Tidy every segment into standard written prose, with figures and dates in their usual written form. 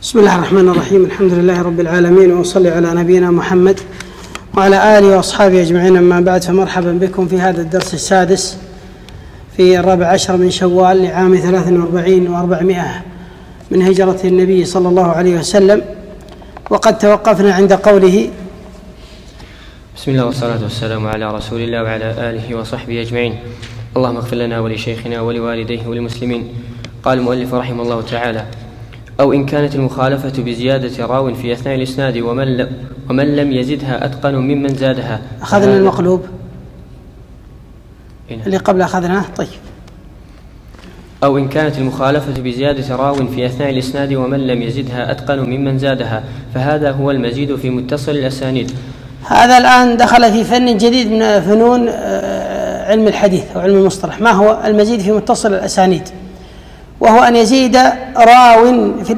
بسم الله الرحمن الرحيم. الحمد لله رب العالمين، وأصلي على نبينا محمد وعلى آله وأصحابه أجمعين. أما بعد، فمرحبا بكم في هذا الدرس السادس في 14 من شوال لعام 43 و400 من هجرة النبي صلى الله عليه وسلم. وقد توقفنا عند قوله: بسم الله والصلاة والسلام على رسول الله وعلى آله وصحبه أجمعين. اللهم اغفر لنا ولشيخنا ولوالديه وللمسلمين. قال المؤلف رحمه الله تعالى: أو إن كانت المخالفة بزيادة راو في أثناء الإسناد ومن لم يزدها أتقن ممن زادها. أخذنا المقلوب اللي قبل أخذناه. طيب. أو إن كانت المخالفة بزيادة راو في أثناء الإسناد ومن لم يزدها أتقن ممن زادها، فهذا هو المزيد في متصل الأسانيد. هذا الآن دخل في فن جديد من فنون علم الحديث أو علم المصطلح. ما هو المزيد في متصل الأسانيد؟ وهو أن يزيد راو في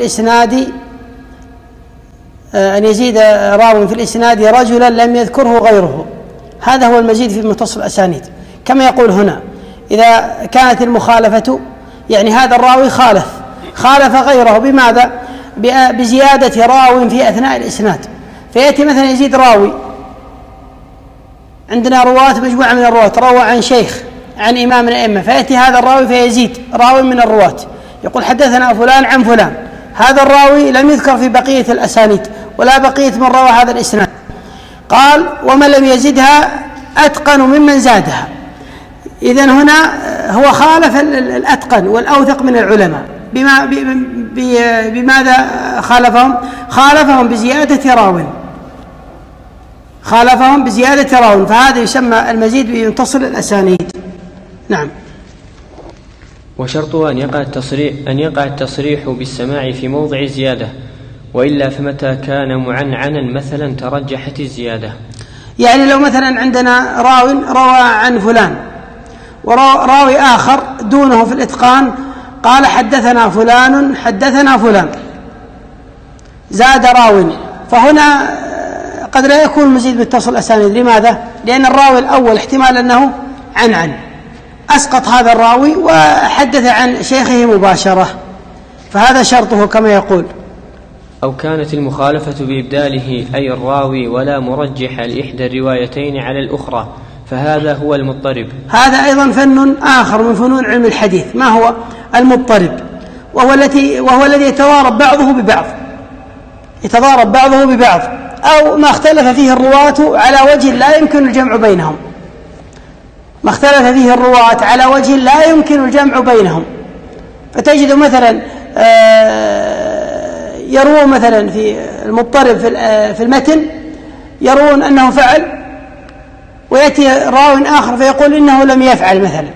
الإسناد رجلا لم يذكره غيره. هذا هو المزيد في متصل الأسانيد. كما يقول هنا: إذا كانت المخالفة، يعني هذا الراوي خالف غيره. بماذا؟ بزيادة راو في أثناء الإسناد. فيأتي مثلا يزيد راوي، عندنا رواة مجموعة من الرواة روى عن شيخ عن إمام من الأئمة، فيأتي هذا الراوي فيزيد راوي من الرواة يقول: حدثنا فلان عن فلان. هذا الراوي لم يذكر في بقية الأسانيد ولا بقية من روى هذا الإسناد. قال: ومن لم يزدها أتقن ممن زادها. إذن هنا هو خالف الأتقن والأوثق من العلماء. بماذا خالفهم؟ خالفهم بزيادة راو، فهذا يسمى المزيد بمتصل الأسانيد. نعم. وشرطه أن يقع التصريح بالسماع في موضع زيادة، وإلا فمتى كان معنعنا مثلا ترجحت الزيادة. يعني لو مثلا عندنا راو روى عن فلان وراوي آخر دونه في الإتقان قال: حدثنا فلان، زاد راو، فهنا قد لا يكون مزيد متصل الأسانيد. لماذا؟ لأن الراوي الأول احتمال أنه عن أسقط هذا الراوي وحدث عن شيخه مباشرة، فهذا شرطه كما يقول. أو كانت المخالفة بإبداله أي الراوي ولا مرجح لإحدى الروايتين على الأخرى، فهذا هو المضطرب. هذا أيضا فن آخر من فنون علم الحديث. ما هو المضطرب؟ وهو الذي يتضارب بعضه ببعض، أو ما اختلف فيه الرواة على وجه لا يمكن الجمع بينهم. فتجد مثلا يروون مثلا في المضطرب في المتن يروون أنه فعل، ويأتي راو آخر فيقول إنه لم يفعل مثلا،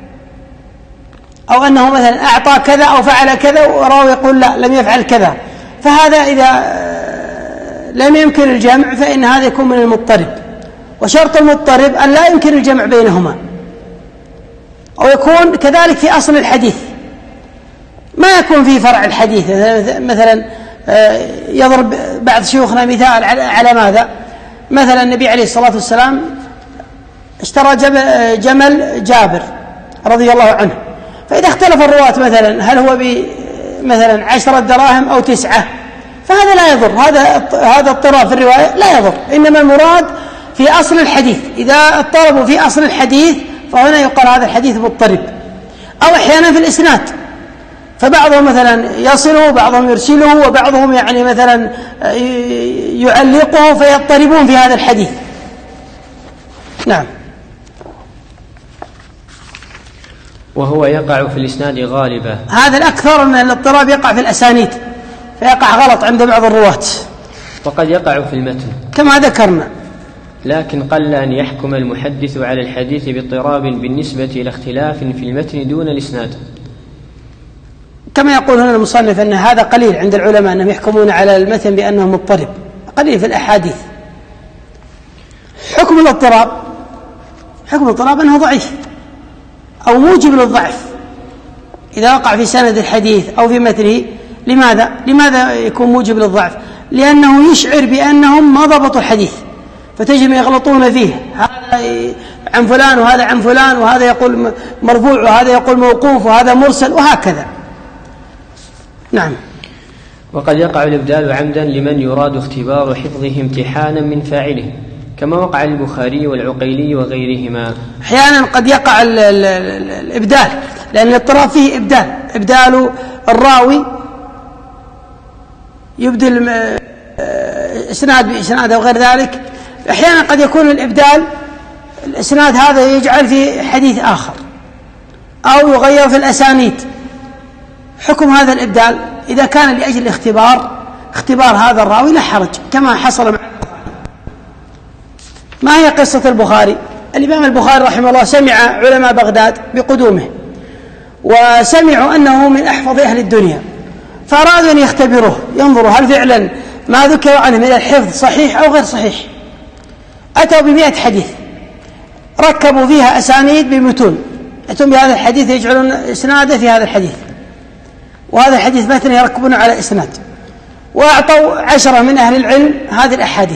أو أنه مثلا أعطى كذا أو فعل كذا، وراو يقول لا لم يفعل كذا. فهذا إذا لم يمكن الجمع فإن هذا يكون من المضطرب. وشرط المضطرب أن لا يمكن الجمع بينهما، أو يكون كذلك في أصل الحديث، ما يكون في فرع الحديث. مثلا يضرب بعض شيوخنا مثال على ماذا؟ مثلا النبي عليه الصلاة والسلام اشترى جمل جابر رضي الله عنه، فإذا اختلف الرواة مثلا هل هو مثلا 10 دراهم أو 9، فهذا لا يضر، هذا اضطراب في الرواية لا يضر. إنما المراد في أصل الحديث. إذا اضطربوا في أصل الحديث فهنا يقال هذا الحديث مضطرب. أو أحيانا في الإسناد، فبعضهم مثلا يصله وبعضهم يرسله وبعضهم يعني مثلا يعلقه، فيضطربون في هذا الحديث. نعم. وهو يقع في الإسناد غالبا. هذا الأكثر من الاضطراب يقع في الأسانيد، فيقع غلط عند بعض الرواة. وقد يقع في المتن كما ذكرنا. لكن قل أن يحكم المحدث على الحديث باضطراب بالنسبة إلى اختلاف في المتن دون الإسناد. كما يقول هنا المصنف أن هذا قليل عند العلماء أنهم يحكمون على المتن بأنه مضطرب، قليل في الأحاديث. حكم الاضطراب أنه ضعيف أو موجب للضعف إذا وقع في سند الحديث أو في متنه. لماذا يكون موجب للضعف؟ لأنه يشعر بأنهم ما ضبطوا الحديث، فتجد يغلطون فيه، هذا عن فلان وهذا عن فلان، وهذا يقول مرفوع وهذا يقول موقوف وهذا مرسل وهكذا. نعم. وقد يقع الإبدال عمدا لمن يراد اختبار حفظه امتحانا من فاعله، كما وقع البخاري والعقيلي وغيرهما. أحيانا قد يقع الإبدال، لأن الاضطراب فيه إبدال الراوي يبدل إسناد بإسناد أو غير ذلك. أحيانا قد يكون الإبدال الإسناد هذا يجعل في حديث آخر أو يغير في الأسانيد. حكم هذا الإبدال إذا كان لأجل اختبار هذا الراوي لا حرج، كما حصل مع ما هي قصة البخاري؟ الإمام البخاري رحمه الله سمع علماء بغداد بقدومه، وسمعوا أنه من أحفظ أهل الدنيا، فأرادوا أن يختبروه ينظروا هل فعلا ما ذكر عنه من الحفظ صحيح أو غير صحيح. أتوا ب100 حديث ركبوا فيها أسانيد بمتون، أتوا بهذا الحديث يجعلون إسناده في هذا الحديث، وهذا الحديث مثلا يركبون على إسناد، وأعطوا 10 من أهل العلم هذه الأحاديث،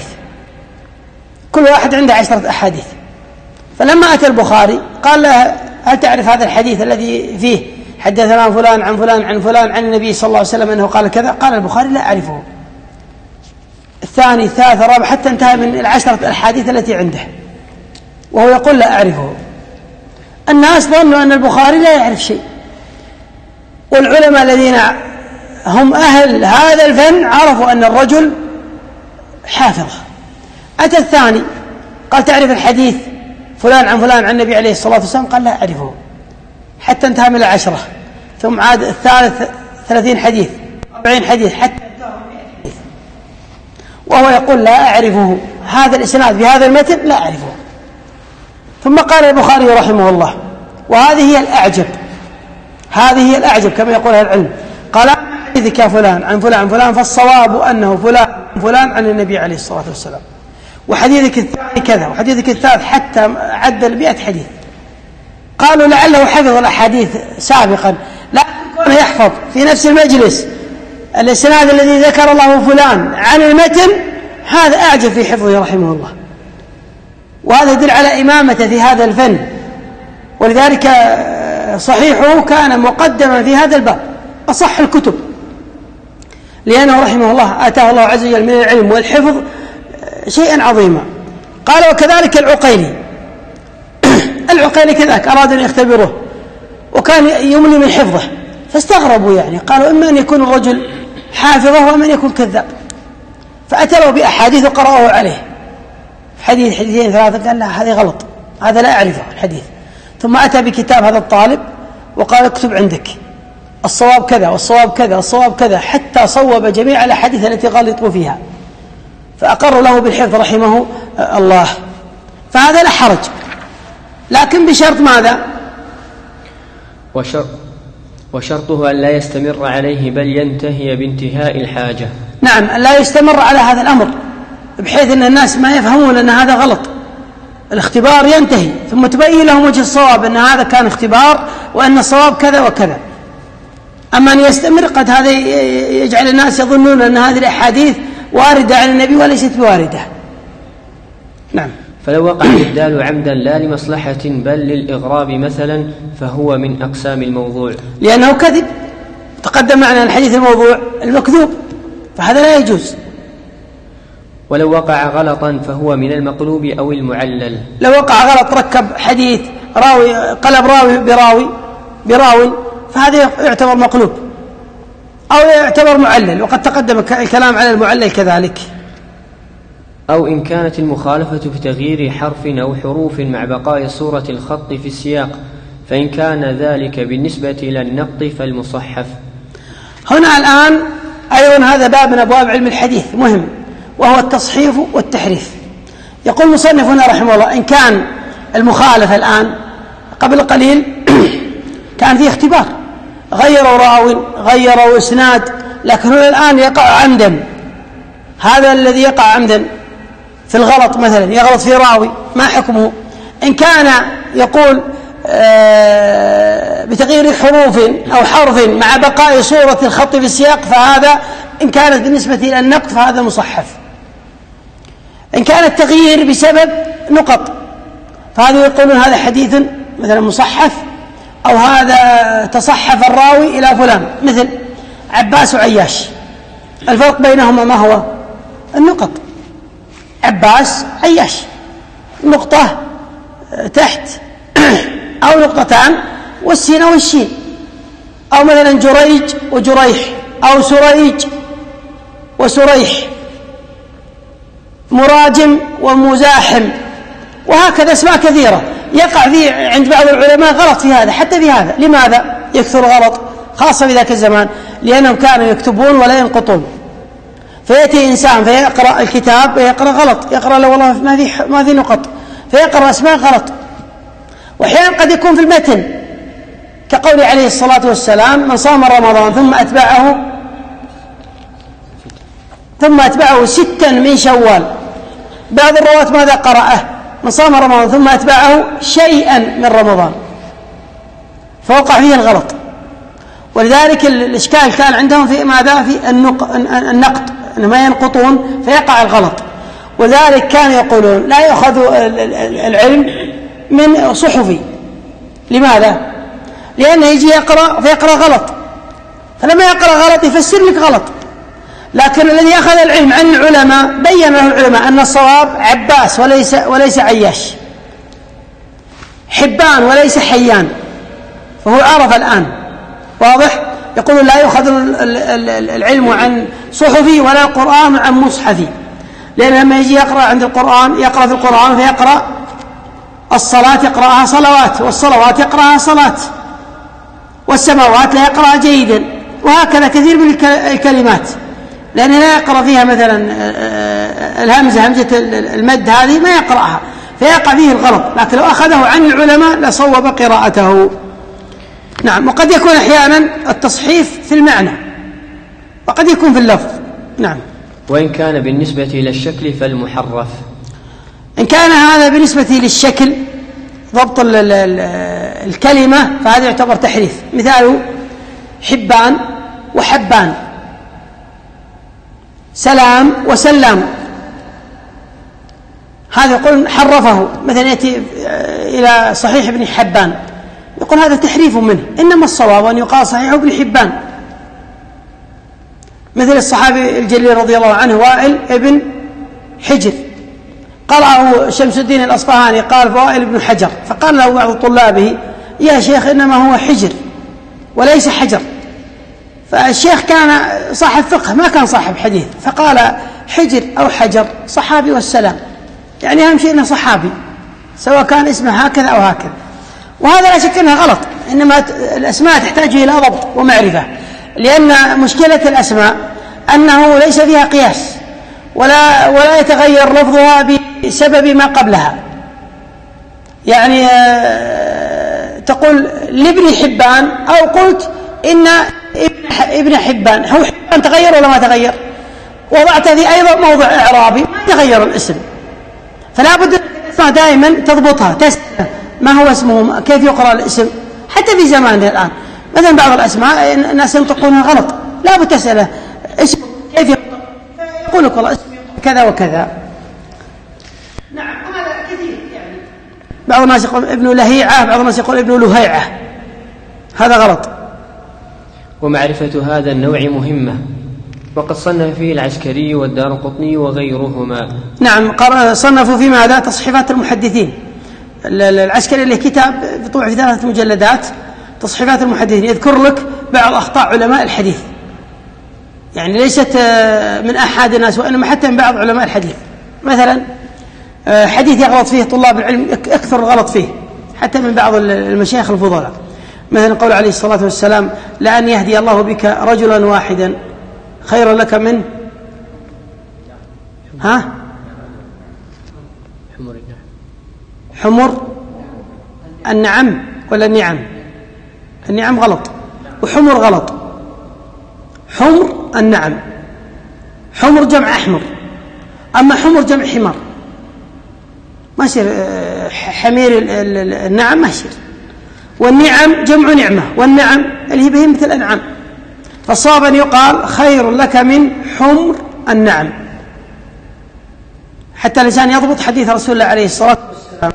كل واحد عنده 10 أحاديث. فلما أتى البخاري قال له هل تعرف هذا الحديث الذي فيه حدثنا فلان عن فلان عن فلان عن النبي صلى الله عليه وسلم أنه قال كذا؟ قال البخاري لا أعرفه. الثاني الثالث الرابع حتى انتهى من 10 الأحاديث التي عنده وهو يقول لا أعرفه. الناس ظنوا أن البخاري لا يعرف شيء، والعلماء الذين هم أهل هذا الفن عرفوا أن الرجل حافظ. أتى الثاني قال تعرف الحديث فلان عن فلان عن النبي عليه الصلاة والسلام؟ قال لا أعرفه، حتى انتهى من 10. ثم عاد الثالث 30 حديث 40 حديث حتى انتهى من 100 حديث وهو يقول لا أعرفه، هذا الإسناد بهذا المتن لا أعرفه. ثم قال البخاري رحمه الله وهذه هي الأعجب، هذه هي الأعجب كما يقول أهل العلم، قال حديثك يا فلان عن فلان عن فلان فالصواب أنه فلان عن فلان عن النبي عليه الصلاة والسلام، وحديثك الثاني كذا وحديثك الثالث، حتى عدل 100 حديث. قالوا لعله حفظ الأحاديث سابقا، لا يكون يحفظ في نفس المجلس الإسناد الذي ذكر الله فلان عن المتن، هذا أعجب في حفظه رحمه الله، وهذا يدل على إمامته في هذا الفن. ولذلك صحيحه كان مقدما في هذا الباب أصح الكتب، لأنه رحمه الله آتاه الله عز وجل من العلم والحفظ شيئا عظيما. قال وكذلك العقيلي كذلك أرادوا أن يختبروه وكان يملي من حفظه، فاستغربوا يعني، قالوا إما أن يكون الرجل حافظه وإما أن يكون كذاب، فأتوا بأحاديث وقرأوه عليه حديث حديثين 3، قال لا هذه غلط، هذا لا أعرفه الحديث. ثم أتى بكتاب هذا الطالب وقال اكتب عندك الصواب كذا والصواب كذا والصواب كذا، حتى صوب جميع الأحاديث التي غلطوا فيها، فأقروا له بالحفظ رحمه الله. فهذا لا حرج، لكن بشرط ماذا؟ وشرطه أن لا يستمر عليه بل ينتهي بانتهاء الحاجة. نعم، أن لا يستمر على هذا الأمر بحيث أن الناس ما يفهمون أن هذا غلط. الاختبار ينتهي ثم تبين لهم وجه الصواب أن هذا كان اختبار وأن الصواب كذا وكذا. أما أن يستمر قد هذا يجعل الناس يظنون أن هذه الأحاديث واردة عن النبي وليست بواردة. نعم. فلو وقع الإبدال عمدا لا لمصلحة بل للإغراب مثلا فهو من أقسام الموضوع، لأنه كذب. تقدم معنا الحديث الموضوع المكذوب، فهذا لا يجوز. ولو وقع غلطا فهو من المقلوب أو المعلل. لو وقع غلط ركب حديث راوي قلب راوي براوي فهذا يعتبر مقلوب أو يعتبر معلل، وقد تقدم الكلام على المعلل كذلك. أو إن كانت المخالفة بتغيير حرف أو حروف مع بقاء صورة الخط في السياق، فإن كان ذلك بالنسبة إلى النقط فالمصحف. هنا الآن أيضا هذا باب من أبواب علم الحديث مهم، وهو التصحيف والتحريف. يقول المصنف هنا رحمه الله إن كان المخالفة الآن قبل قليل كان فيه اختبار، غيروا راوي غيروا إسناد، لكن هنا الآن يقع عمدا. هذا الذي يقع عمدا في الغلط مثلا يغلط في راوي، ما حكمه؟ إن كان يقول بتغيير حروف أو حرف مع بقاء صورة الخط في السياق، فهذا إن كانت بالنسبة إلى النقط فهذا مصحف. إن كان التغيير بسبب نقط فهذا يقولون هذا حديث مثلا مصحف، أو هذا تصحف الراوي إلى فلان، مثل عباس وعياش الفرق بينهما ما هو؟ النقط. عباس عياش، نقطة تحت أو نقطتان والسين أو الشين، أو مثلا جريج وجريح، أو سريج وسريح، مراجم ومزاحم، وهكذا اسماء كثيرة. يقع فيه عند بعض العلماء غلط في هذا، حتى في هذا. لماذا يكثر غلط خاصة في ذاك الزمان؟ لأنهم كانوا يكتبون ولا ينقطون، فيأتي إنسان فيقرأ الكتاب ويقرأ غلط، يقرأ له والله ما في نقط، فيقرأ أسماء غلط. وأحيانا قد يكون في المتن كقول عليه الصلاة والسلام: من صام رمضان ثم أتبعه 6 من شوال. بعض الرواة ماذا قرأه؟ من صام رمضان ثم أتبعه شيئا من رمضان، فوقع فيه الغلط. ولذلك الإشكال كان عندهم في ماذا؟ في النقد، إنما ينقطون فيقع الغلط. وذلك كانوا يقولون لا يأخذ العلم من صحفي. لماذا؟ لأنه يجي يقرأ فيقرأ غلط، فلما يقرأ غلط يفسر لك غلط. لكن الذي أخذ العلم عن العلماء بين له العلماء أن الصواب عباس وليس عياش، حبان وليس حيان، فهو عرف الآن. واضح؟ يقول لا يأخذ العلم عن صحفي ولا القرآن عن مصحفي، لأن لما يجي يقرأ عند القرآن يقرأ في القرآن فيقرأ الصلاة يقرأها صلوات، والصلوات يقرأها صلاة، والسماوات لا يقرأها جيدا، وهكذا كثير من الكلمات، لأنه لا يقرأ فيها مثلا الهمزة، همزة المد هذه ما يقرأها، فيقع فيه الغلط. لكن لو أخذه عن العلماء لصوب قراءته. نعم. وقد يكون أحيانا التصحيف في المعنى وقد يكون في اللفظ. نعم. وإن كان بالنسبة إلى الشكل فالمحرف. إن كان هذا بالنسبة للشكل ضبط الكلمة فهذا يعتبر تحريف. مثاله حبان وحبان، سلام وسلام، هذا يقول حرفه. مثلا يأتي إلى صحيح ابن حبان يقول هذا تحريف منه، إنما الصواب أن يقال صحيح ابن حبان. مثل الصحابي الجليل رضي الله عنه وائل ابن حجر، قرأه شمس الدين الأصفهاني قال وائل بن حجر، فقال له بعض طلابه يا شيخ إنما هو حجر وليس حجر. فالشيخ كان صاحب فقه ما كان صاحب حديث، فقال حجر أو حجر صحابي والسلام، يعني أهم شيء أنه صحابي سواء كان اسمه هكذا أو هكذا. وهذا لا شك أنه غلط، إنما الأسماء تحتاج إلى ضبط ومعرفة، لأن مشكلة الأسماء أنه ليس فيها قياس ولا يتغير لفظها بسبب ما قبلها. يعني تقول لابن حبان أو قلت إن ابن حبان، هو حبان تغير ولا ما تغير؟ وضعت في أيضا موضع إعرابي ما تغير الاسم، فلا بد دائما تضبطها، تسأل ما هو اسمه، كيف يقرأ الاسم. حتى في زماننا الآن مثلا بعض الأسماء الناس ينطقونها غلط، لا بد تسأله اسم كيف يقول لك والله اسم كذا وكذا. نعم. هذا كثير، يعني بعض الناس يقول ابن لهيعة، بعض الناس يقول ابن لهيعة، هذا غلط. ومعرفة هذا النوع مهمة، وقد صنف فيه العسكري والدارقطني وغيرهما. نعم. صنفوا في ماذا؟ تصحيفات المحدثين. العسكري له كتاب بطبع في 3 مجلدات تصحيفات المحدثين، يذكر لك بعض أخطاء علماء الحديث، يعني ليست من أحد الناس وإنما حتى من بعض علماء الحديث. مثلا حديث يغلط فيه طلاب العلم أكثر الغلط فيه حتى من بعض المشايخ الفضلاء. مثلا قول عليه الصلاة والسلام لأن يهدي الله بك رجلا واحدا خير لك من حمر النعم ولا النعم؟ النعم غلط وحمر غلط. حمر النعم، حمر جمع أحمر، أما حمر جمع حمار، ما يصير حمير النعم ما يصير. والنعم جمع نعمة، والنعم اللي هي بهي مثل الأنعام، فالصواب أن يقال خير لك من حمر النعم، حتى الإنسان يضبط حديث رسول الله عليه الصلاة والسلام.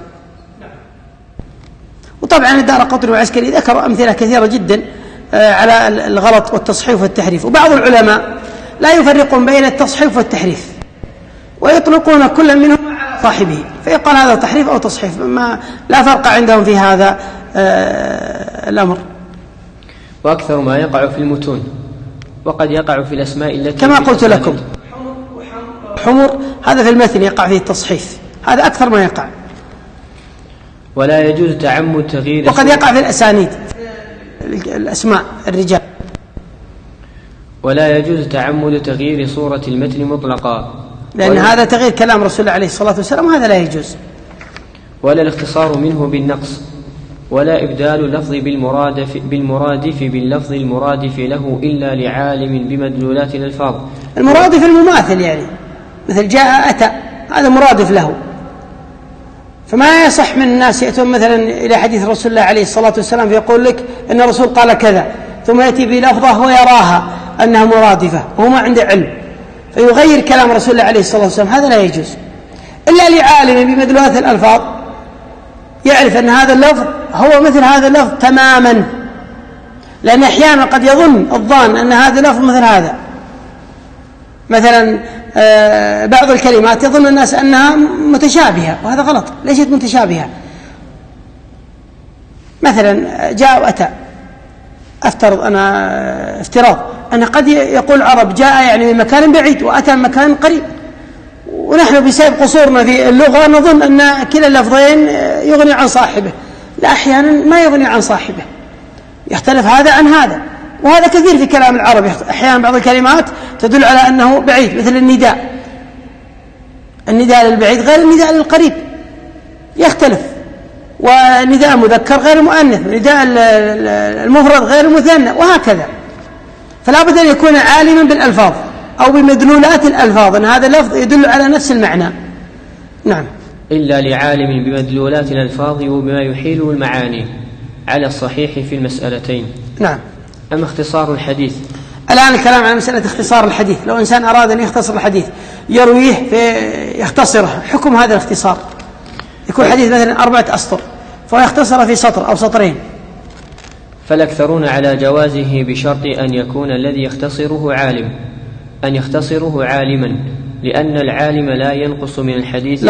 وطبعا الدارقطني والعسكري ذكروا أمثلة كثيرة جدا على الغلط والتصحيف والتحريف. وبعض العلماء لا يفرقون بين التصحيف والتحريف، ويطلقون كل منهم على صاحبه، فيقال هذا تحريف أو تصحيف، لا فرق عندهم في هذا الأمر. وأكثر ما يقع في المتون، وقد يقع في الأسماء التي كما قلت لكم حمر، هذا في المتن يقع فيه التصحيف، هذا أكثر ما يقع. ولا يجوز تعمد تغيير، وقد يقع في الأسانيد الأسماء الرجال. ولا يجوز تعمد تغيير صورة المتن مطلقا، لأن هذا تغيير كلام رسول الله عليه الصلاة والسلام، وهذا لا يجوز. ولا الاختصار منه بالنقص، ولا إبدال اللفظ بالمرادف باللفظ المرادف له إلا لعالم بمدلولات الألفاظ. المرادف المماثل، يعني مثل جاء أتى، هذا مرادف له. فما يصح من الناس يأتون مثلا إلى حديث رسول الله عليه الصلاة والسلام فيقول لك أن الرسول قال كذا، ثم يأتي بلفظه ويراها أنها مرادفة وهو ما عنده علم، فيغير كلام رسول الله عليه الصلاة والسلام، هذا لا يجوز إلا لعالم بمدلولات الألفاظ يعرف أن هذا اللفظ هو مثل هذا اللفظ تماما، لأن أحيانا قد يظن الظان أن هذا اللفظ مثل هذا. مثلا بعض الكلمات يظن الناس أنها متشابهة، وهذا غلط، ليست متشابهة. مثلا جاء وأتى، أفترض أنا افتراض أن قد يقول العرب جاء يعني من مكان بعيد وأتى من مكان قريب، ونحن بسبب قصورنا في اللغة نظن أن كلا اللفظين يغني عن صاحبه. لا، أحيانا ما يغني عن صاحبه، يختلف هذا عن هذا، وهذا كثير في كلام العرب. أحيانا بعض الكلمات تدل على أنه بعيد، مثل النداء للبعيد غير النداء للقريب، يختلف. ونداء المذكر غير المؤنث، ونداء المفرد غير المثنى، وهكذا. فلا بد أن يكون عالما بالألفاظ أو بمدلولات الألفاظ، أن هذا اللفظ يدل على نفس المعنى. نعم. إلا لعالم بمدلولات الألفاظ وبما يحيل المعاني على الصحيح في المسألتين. نعم. أما اختصار الحديث، الآن الكلام عن مسألة اختصار الحديث. لو إنسان أراد أن يختصر الحديث يرويه فيختصره، حكم هذا الاختصار يكون حديث مثلا 4 أسطر فيختصر في سطر أو سطرين. فالأكثرون على جوازه بشرط أن يكون الذي يختصره عالما، لأن العالم لا ينقص من الحديث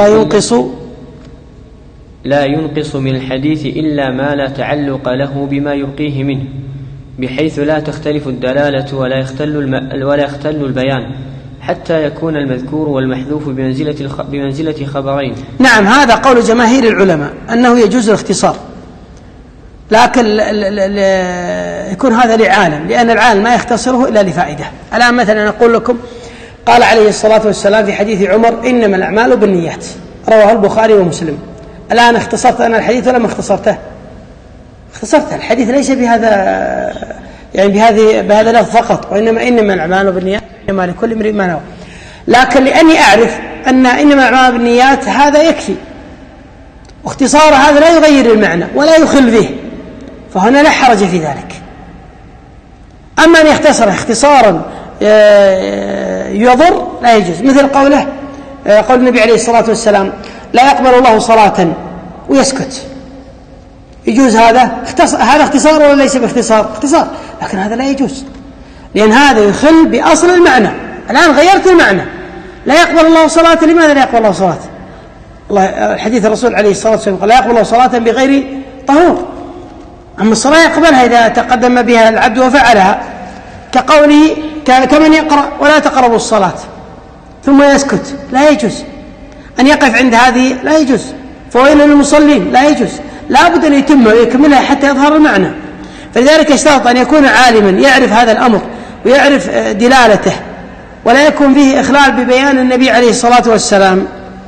إلا ما لا تعلق له بما يبقيه منه، بحيث لا تختلف الدلالة ولا يختل البيان، حتى يكون المذكور والمحذوف بمنزلة خبرين. نعم، هذا قول جماهير العلماء أنه يجوز الاختصار، لكن يكون هذا لعالم، لأن العالم ما يختصره إلا لفائدة. الآن مثلا أقول لكم قال عليه الصلاة والسلام في حديث عمر إنما الأعمال بالنيات، رواه البخاري ومسلم. الآن اختصرت أنا الحديث ولا ما اختصرته؟ اختصرت الحديث، ليس بهذا يعني بهذا اللفظ فقط، وإنما الأعمال بالنيات إنما لكل امرئ ما نوى. لكن لأني أعرف أن إنما الأعمال بالنيات هذا يكفي، واختصار هذا لا يغير المعنى ولا يخل به، فهنا لا حرج في ذلك. أما أن يختصر اختصارا يضر لا يجوز، مثل قول النبي عليه الصلاة والسلام لا يقبل الله صلاة ويسكت، يجوز هذا اختصار ولا ليس باختصار؟ اختصار، لكن هذا لا يجوز، لأن هذا يخل بأصل المعنى. الآن غيرت المعنى، لا يقبل الله صلاة. لماذا لا يقبل الله صلاة؟ الحديث الرسول عليه الصلاة والسلام قال لا يقبل الله صلاة بغير طهور. أما الصلاة يقبلها إذا تقدم بها العبد وفعلها، كقوله كمن يقرأ ولا تقربوا الصلاة ثم يسكت، لا يجوز أن يقف عند هذه، لا يجوز. فويل للمصلين، لا يجوز، لا بد أن يكملها حتى يظهر المعنى. فلذلك اشترط أن يكون عالما يعرف هذا الأمر ويعرف دلالته، ولا يكون فيه إخلال ببيان النبي عليه الصلاة والسلام،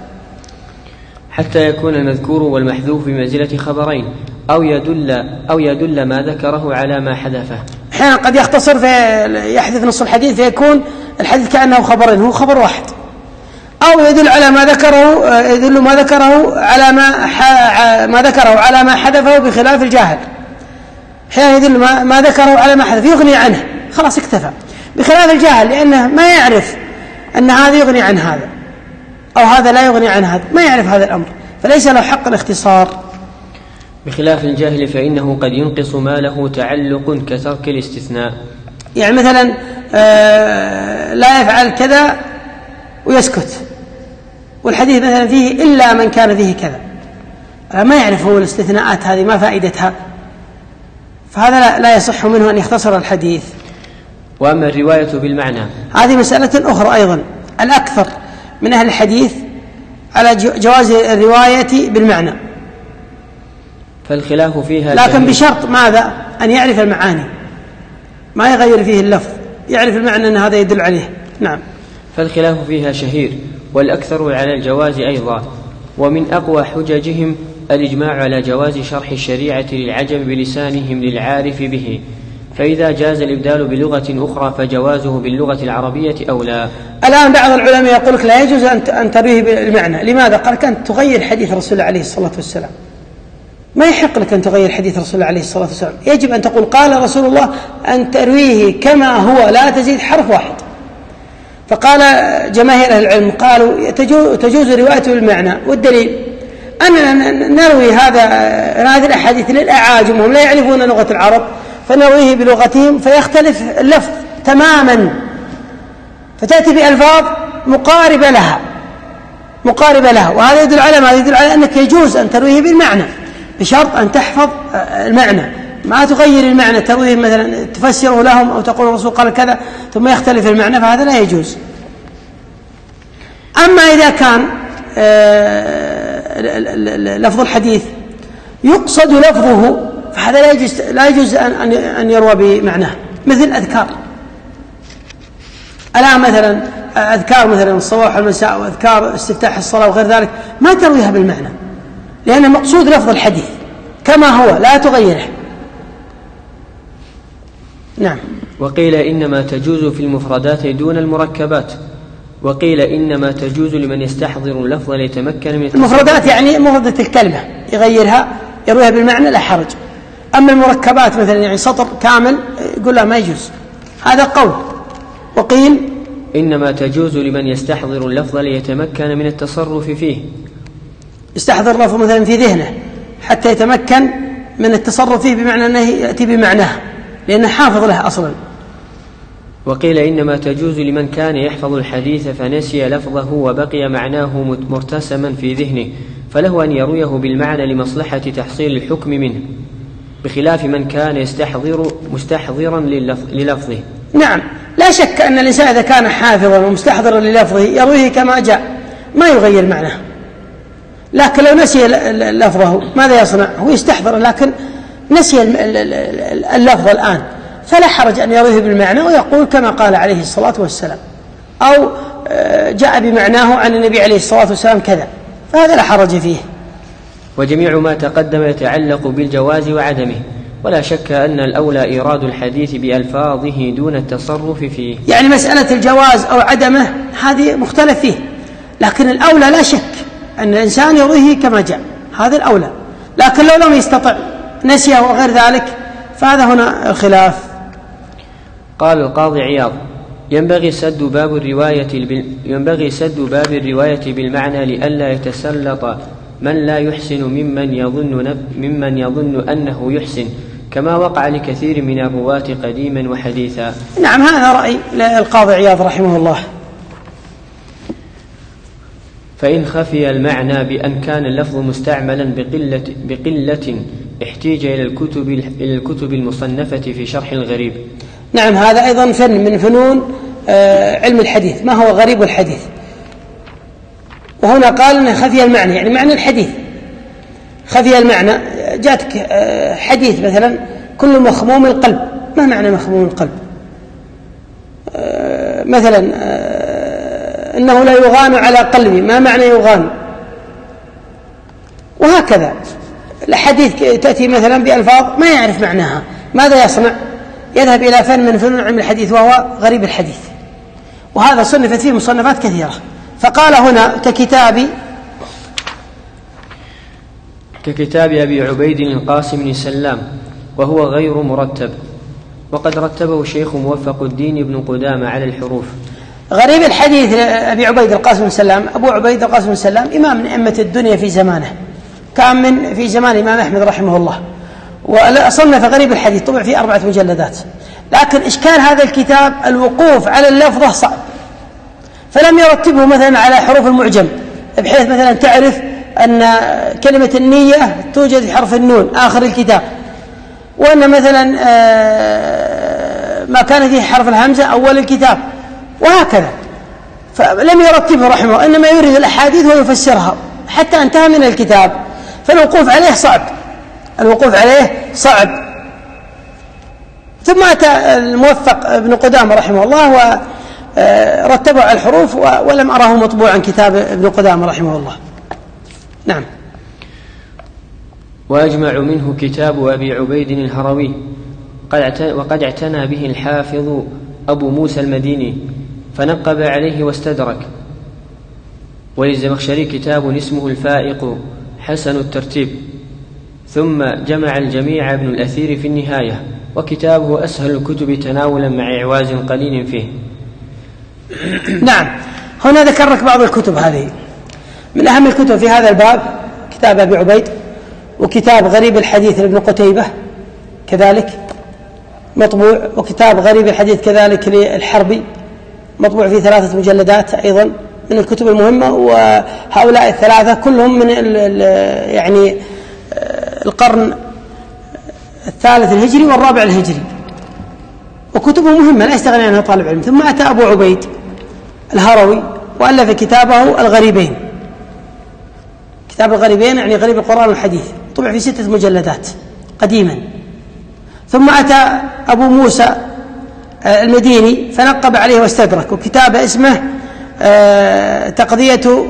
حتى يكون المذكور والمحذوف بمنزلة خبرين، أو يدل ما ذكره على ما حذفه. أحيانا قد يختصر يحذف نص الحديث فيكون الحديث كأنه خبرين، هو خبر واحد. أو يدل على ما ذكره على ما ذكره على ما حذفه بخلاف الجاهل. أحيانا يدل ما ذكره على ما حذف يغني عنه، خلاص اكتفى، بخلاف الجاهل لأنه ما يعرف أن هذا يغني عن هذا أو هذا لا يغني عن هذا، ما يعرف هذا الأمر، فليس له حق الاختصار. بخلاف الجاهل فإنه قد ينقص ما له تعلق كترك الاستثناء. يعني مثلا لا يفعل كذا ويسكت، والحديث مثلا فيه إلا من كان فيه كذا، ما يعرف هو الاستثناءات هذه ما فائدتها، فهذا لا يصح منه أن يختصر الحديث. وأما الرواية بالمعنى هذه مسألة أخرى أيضا، الأكثر من أهل الحديث على جواز الرواية بالمعنى، فالخلاف فيها لكن بشرط ماذا؟ أن يعرف المعاني، ما يغير فيه اللفظ، يعرف المعنى أن هذا يدل عليه. نعم. فالخلاف فيها شهير، والأكثر على الجواز أيضا. ومن أقوى حججهم الإجماع على جواز شرح الشريعة للعجم بلسانهم للعارف به، فإذا جاز الإبدال بلغة أخرى فجوازه باللغة العربية أولى. الآن بعض العلماء يقول لك لا يجوز أن ترويه بالمعنى. لماذا؟ قال لك أن تغير حديث رسول الله عليه الصلاة والسلام، ما يحق لك أن تغير حديث رسول الله عليه الصلاة والسلام، يجب أن تقول قال رسول الله، أن ترويه كما هو لا تزيد حرف واحد. فقال جماهير أهل العلم قالوا تجوز روايته بالمعنى، والدليل أننا نروي هذه الأحاديث للأعاجم وهم لا يعرفون لغة العرب، فنرويه بلغتهم فيختلف اللفظ تماما، فتأتي بألفاظ مقاربة لها، وهذا يدل على ما يدل على أنك يجوز أن ترويه بالمعنى بشرط أن تحفظ المعنى، ما تغير المعنى، ترويه مثلا تفسره لهم أو تقول الرسول قال كذا ثم يختلف المعنى، فهذا لا يجوز. أما إذا كان لفظ الحديث يقصد لفظه فهذا لا يجوز أن يروى بمعناه، مثل الأذكار. الآن مثلا أذكار مثلا الصباح والمساء وأذكار استفتاح الصلاة وغير ذلك ما ترويها بالمعنى، لأن المقصود لفظ الحديث كما هو لا تغيره. نعم. وقيل إنما تجوز في المفردات دون المركبات، وقيل إنما تجوز لمن يستحضر اللفظ ليتمكن من المفردات، يعني مفردة الكلمة يغيرها يرويها بالمعنى لا حرج. أما المركبات مثلا يعني سطر كامل يقول لا ما يجوز، هذا قول. وقيل إنما تجوز لمن يستحضر اللفظ ليتمكن من التصرف فيه، يستحضر اللفظ مثلا في ذهنه حتى يتمكن من التصرف فيه، بمعنى أنه يأتي بمعناه لأنه حافظ له أصلا. وقيل إنما تجوز لمن كان يحفظ الحديث فنسي لفظه وبقي معناه مرتسما في ذهنه، فله أن يرويه بالمعنى لمصلحة تحصيل الحكم منه، بخلاف من كان مستحضرا للفظه. نعم، لا شك أن الإنسان إذا كان حافظا ومستحضرا للفظه يرويه كما جاء ما يغير معناه، لكن لو نسي لفظه ماذا يصنع؟ هو يستحضر لكن نسي اللفظ الآن، فلا حرج أن يرويه بالمعنى ويقول كما قال عليه الصلاة والسلام، أو جاء بمعناه عن النبي عليه الصلاة والسلام كذا، فهذا لا حرج فيه. وجميع ما تقدم يتعلق بالجواز وعدمه، ولا شك أن الأولى إيراد الحديث بألفاظه دون التصرف فيه. يعني مسألة الجواز أو عدمه هذه مختلف فيه، لكن الأولى لا شك أن الإنسان يرويه كما جاء، هذا الأولى. لكن لو لم يستطع نسيه وغير ذلك فهذا هنا الخلاف. قال القاضي عياض: ينبغي سد باب الرواية بالمعنى لئلا يتسلط من لا يحسن ممن يظن أنه يحسن، كما وقع لكثير من الرواة قديما وحديثا. نعم، هذا رأي القاضي عياض رحمه الله. فإن خفي المعنى بأن كان اللفظ مستعملا بقلة احتيج إلى الكتب المصنفة في شرح الغريب. نعم، هذا أيضا فن من فنون علم الحديث، ما هو غريب الحديث. وهنا قال أن خفي المعنى، يعني معنى الحديث خفي المعنى. جاتك حديث مثلا كل مخموم القلب، ما معنى مخموم القلب؟ مثلا إنه لا يغان على قلبي، ما معنى يغان؟ وهكذا الحديث تأتي مثلا بألفاظ ما يعرف معناها، ماذا يصنع؟ يذهب إلى فن من فنون علم الحديث وهو غريب الحديث، وهذا صنفت فيه مصنفات كثيرة. فقال هنا ككتاب أبي عبيد القاسم بن سلام، وهو غير مرتب، وقد رتبه الشيخ موفق الدين بن قدامة على الحروف. غريب الحديث أبي عبيد القاسم بن سلام، أبو عبيد القاسم بن سلام إمام من أئمة الدنيا في زمانه، كان في زمان الإمام أحمد رحمه الله، وصنف غريب الحديث طبع فيه 4 مجلدات. لكن إشكال هذا الكتاب الوقوف على اللفظة صعب، فلم يرتبه مثلا على حروف المعجم بحيث مثلا تعرف أن كلمة النية توجد في حرف النون آخر الكتاب، وأن مثلا ما كان فيه حرف الهمزة أول الكتاب، وهكذا. فلم يرتبه رحمه الله، إنما يريد الأحاديث ويفسرها حتى انتهى من الكتاب، فالوقوف عليه صعب، الوقوف عليه صعب. ثم أتى الموفق ابن قدامة رحمه الله ورتبه على الحروف، ولم أره مطبوعا كتاب ابن قدامة رحمه الله. نعم. وأجمع منه كتاب أبي عبيد الهروي، وقد اعتنى به الحافظ أبو موسى المديني فنقب عليه واستدرك. وللزمخشري كتاب اسمه الفائق حسن الترتيب، ثم جمع الجميع ابن الأثير في النهاية، وكتابه أسهل الكتب تناولا مع إعواز قليل فيه. نعم. هنا ذكر لك بعض الكتب هذه. من أهم الكتب في هذا الباب كتاب أبي عبيد، وكتاب غريب الحديث لابن قتيبة كذلك مطبوع، وكتاب غريب الحديث كذلك للحربي مطبوع في 3 مجلدات أيضا من الكتب المهمة. وهؤلاء الثلاثة كلهم من يعني القرن الثالث الهجري والرابع الهجري، وكتبه مهمة لا يستغني عنها طالب علم. ثم أتى أبو عبيد الهروي وألف كتابه الغريبين. كتاب الغريبين يعني غريب القرآن والحديث، طبع في 6 مجلدات قديما. ثم أتى أبو موسى المديني فنقب عليه واستدرك، وكتابه اسمه تقضية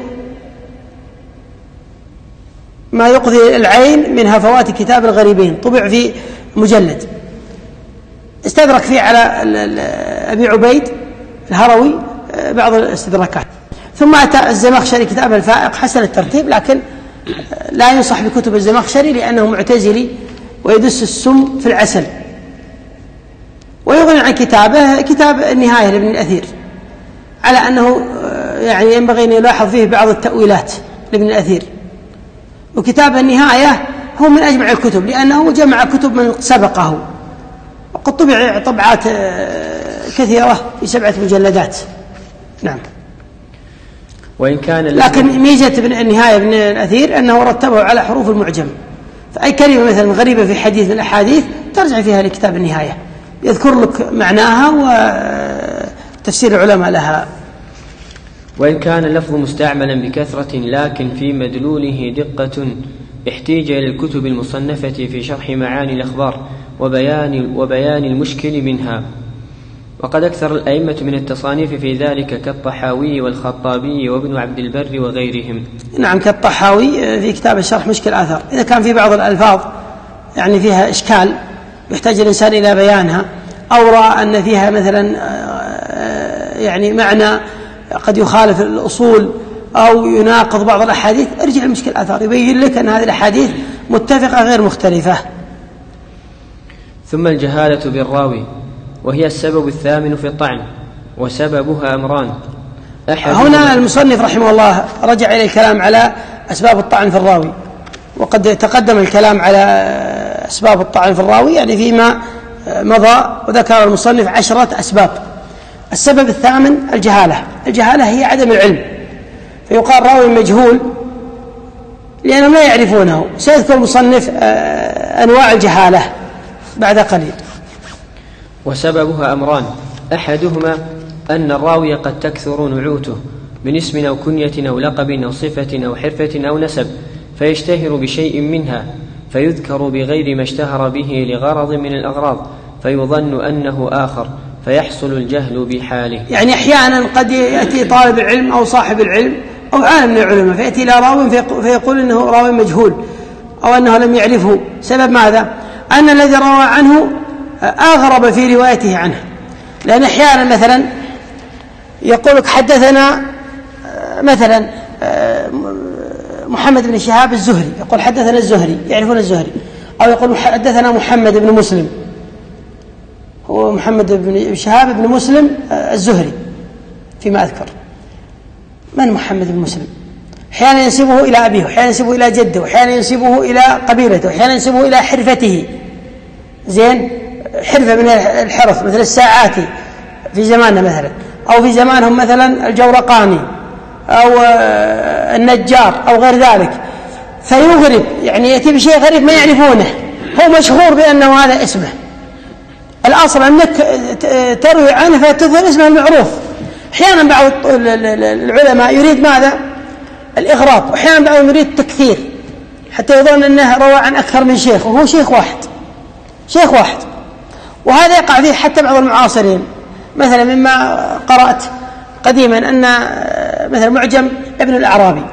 ما يقضي العين من هفوات كتاب الغريبين، طبع في مجلد. استدرك فيه على أبي عبيد الهروي بعض الاستدراكات. ثم أتى الزمخشري كتاب الفائق حسن الترتيب، لكن لا ينصح بكتب الزمخشري لأنه معتزلي ويدس السم في العسل. ويغني عن كتابه كتاب النهاية لابن الأثير، على أنه يعني ينبغي أن يلاحظ فيه بعض التأويلات لابن الأثير. وكتاب النهاية هو من أجمع الكتب لأنه جمع كتب من سبقه، وقد طبع طبعات كثيرة في 7 مجلدات. نعم. وإن كان لكن ميزة النهاية ابن الأثير أنه رتبه على حروف المعجم، فأي كلمة مثلا غريبة في حديث من الأحاديث ترجع فيها لكتاب النهاية، يذكر لك معناها وتفسير العلماء لها. وإن كان اللفظ مستعملا بكثرة لكن في مدلوله دقة، احتيج إلى الكتب المصنفة في شرح معاني الأخبار وبيان المشكل منها. وقد أكثر الأئمة من التصانيف في ذلك كالطحاوي والخطابي وابن عبد البر وغيرهم. نعم، كالطحاوي في كتاب الشرح مشكل الآثار، إذا كان في بعض الألفاظ يعني فيها إشكال يحتاج الإنسان إلى بيانها، أو رأى أن فيها مثلا يعني معنى قد يخالف الأصول أو يناقض بعض الأحاديث، ارجع لمشكل الآثار يبين لك أن هذه الأحاديث متفقة غير مختلفة. ثم الجهالة بالراوي، وهي السبب الثامن في الطعن، وسببها أمران. هنا المصنف رحمه الله رجع إلى الكلام على أسباب الطعن في الراوي، وقد تقدم الكلام على أسباب الطعن في الراوي يعني فيما مضى، وذكر المصنف 10 أسباب. السبب الثامن الجهالة. الجهالة هي عدم العلم، فيقال راوي مجهول لأنهم لا يعرفونه. سيذكر المصنف أنواع الجهالة بعد قليل. وسببها أمران، أحدهما أن الراوي قد تكثر نعوته من اسم أو كنية أو لقب أو صفة أو حرفة أو نسب، فيشتهر بشيء منها فيذكر بغير ما اشتهر به لغرض من الأغراض، فيظن أنه آخر، فيحصل الجهل بحاله. يعني أحيانا قد يأتي طالب العلم أو صاحب العلم أو عالم من العلماء فيأتي إلى راوي فيقول إنه راوي مجهول أو أنه لم يعرفه. سبب ماذا؟ أن الذي روى عنه أغرب في روايته عنه. لأن أحيانا مثلا يقول لك حدثنا مثلا محمد بن شهاب الزهري، يقول حدثنا الزهري، يعرفون الزهري، أو يقول حدثنا محمد بن مسلم، هو محمد بن شهاب بن مسلم الزهري فيما أذكر. من محمد بن مسلم؟ أحيانا ينسبه إلى أبيه، وأحيانا ينسبه إلى جده، وأحيانا ينسبه إلى قبيلته، وأحيانا ينسبه إلى حرفته. زين، حرفة من الحرف مثل الساعاتي في زماننا مثلا، أو في زمانهم مثلا الجورقاني أو النجار أو غير ذلك، فيغرب يعني يأتي بشيء غريب ما يعرفونه، هو مشهور بأنه هذا اسمه، الأصل أنك تروي عنه فتظهر اسمه المعروف. أحيانا بعض العلماء يريد ماذا؟ الإغراض، وأحيانا بعضهم يريد التكثير حتى يظن أنه روى عن أكثر من شيخ وهو شيخ واحد. وهذا يقع فيه حتى بعض المعاصرين. مثلا مما قرأت قديما أن مثلا معجم ابن الأعرابي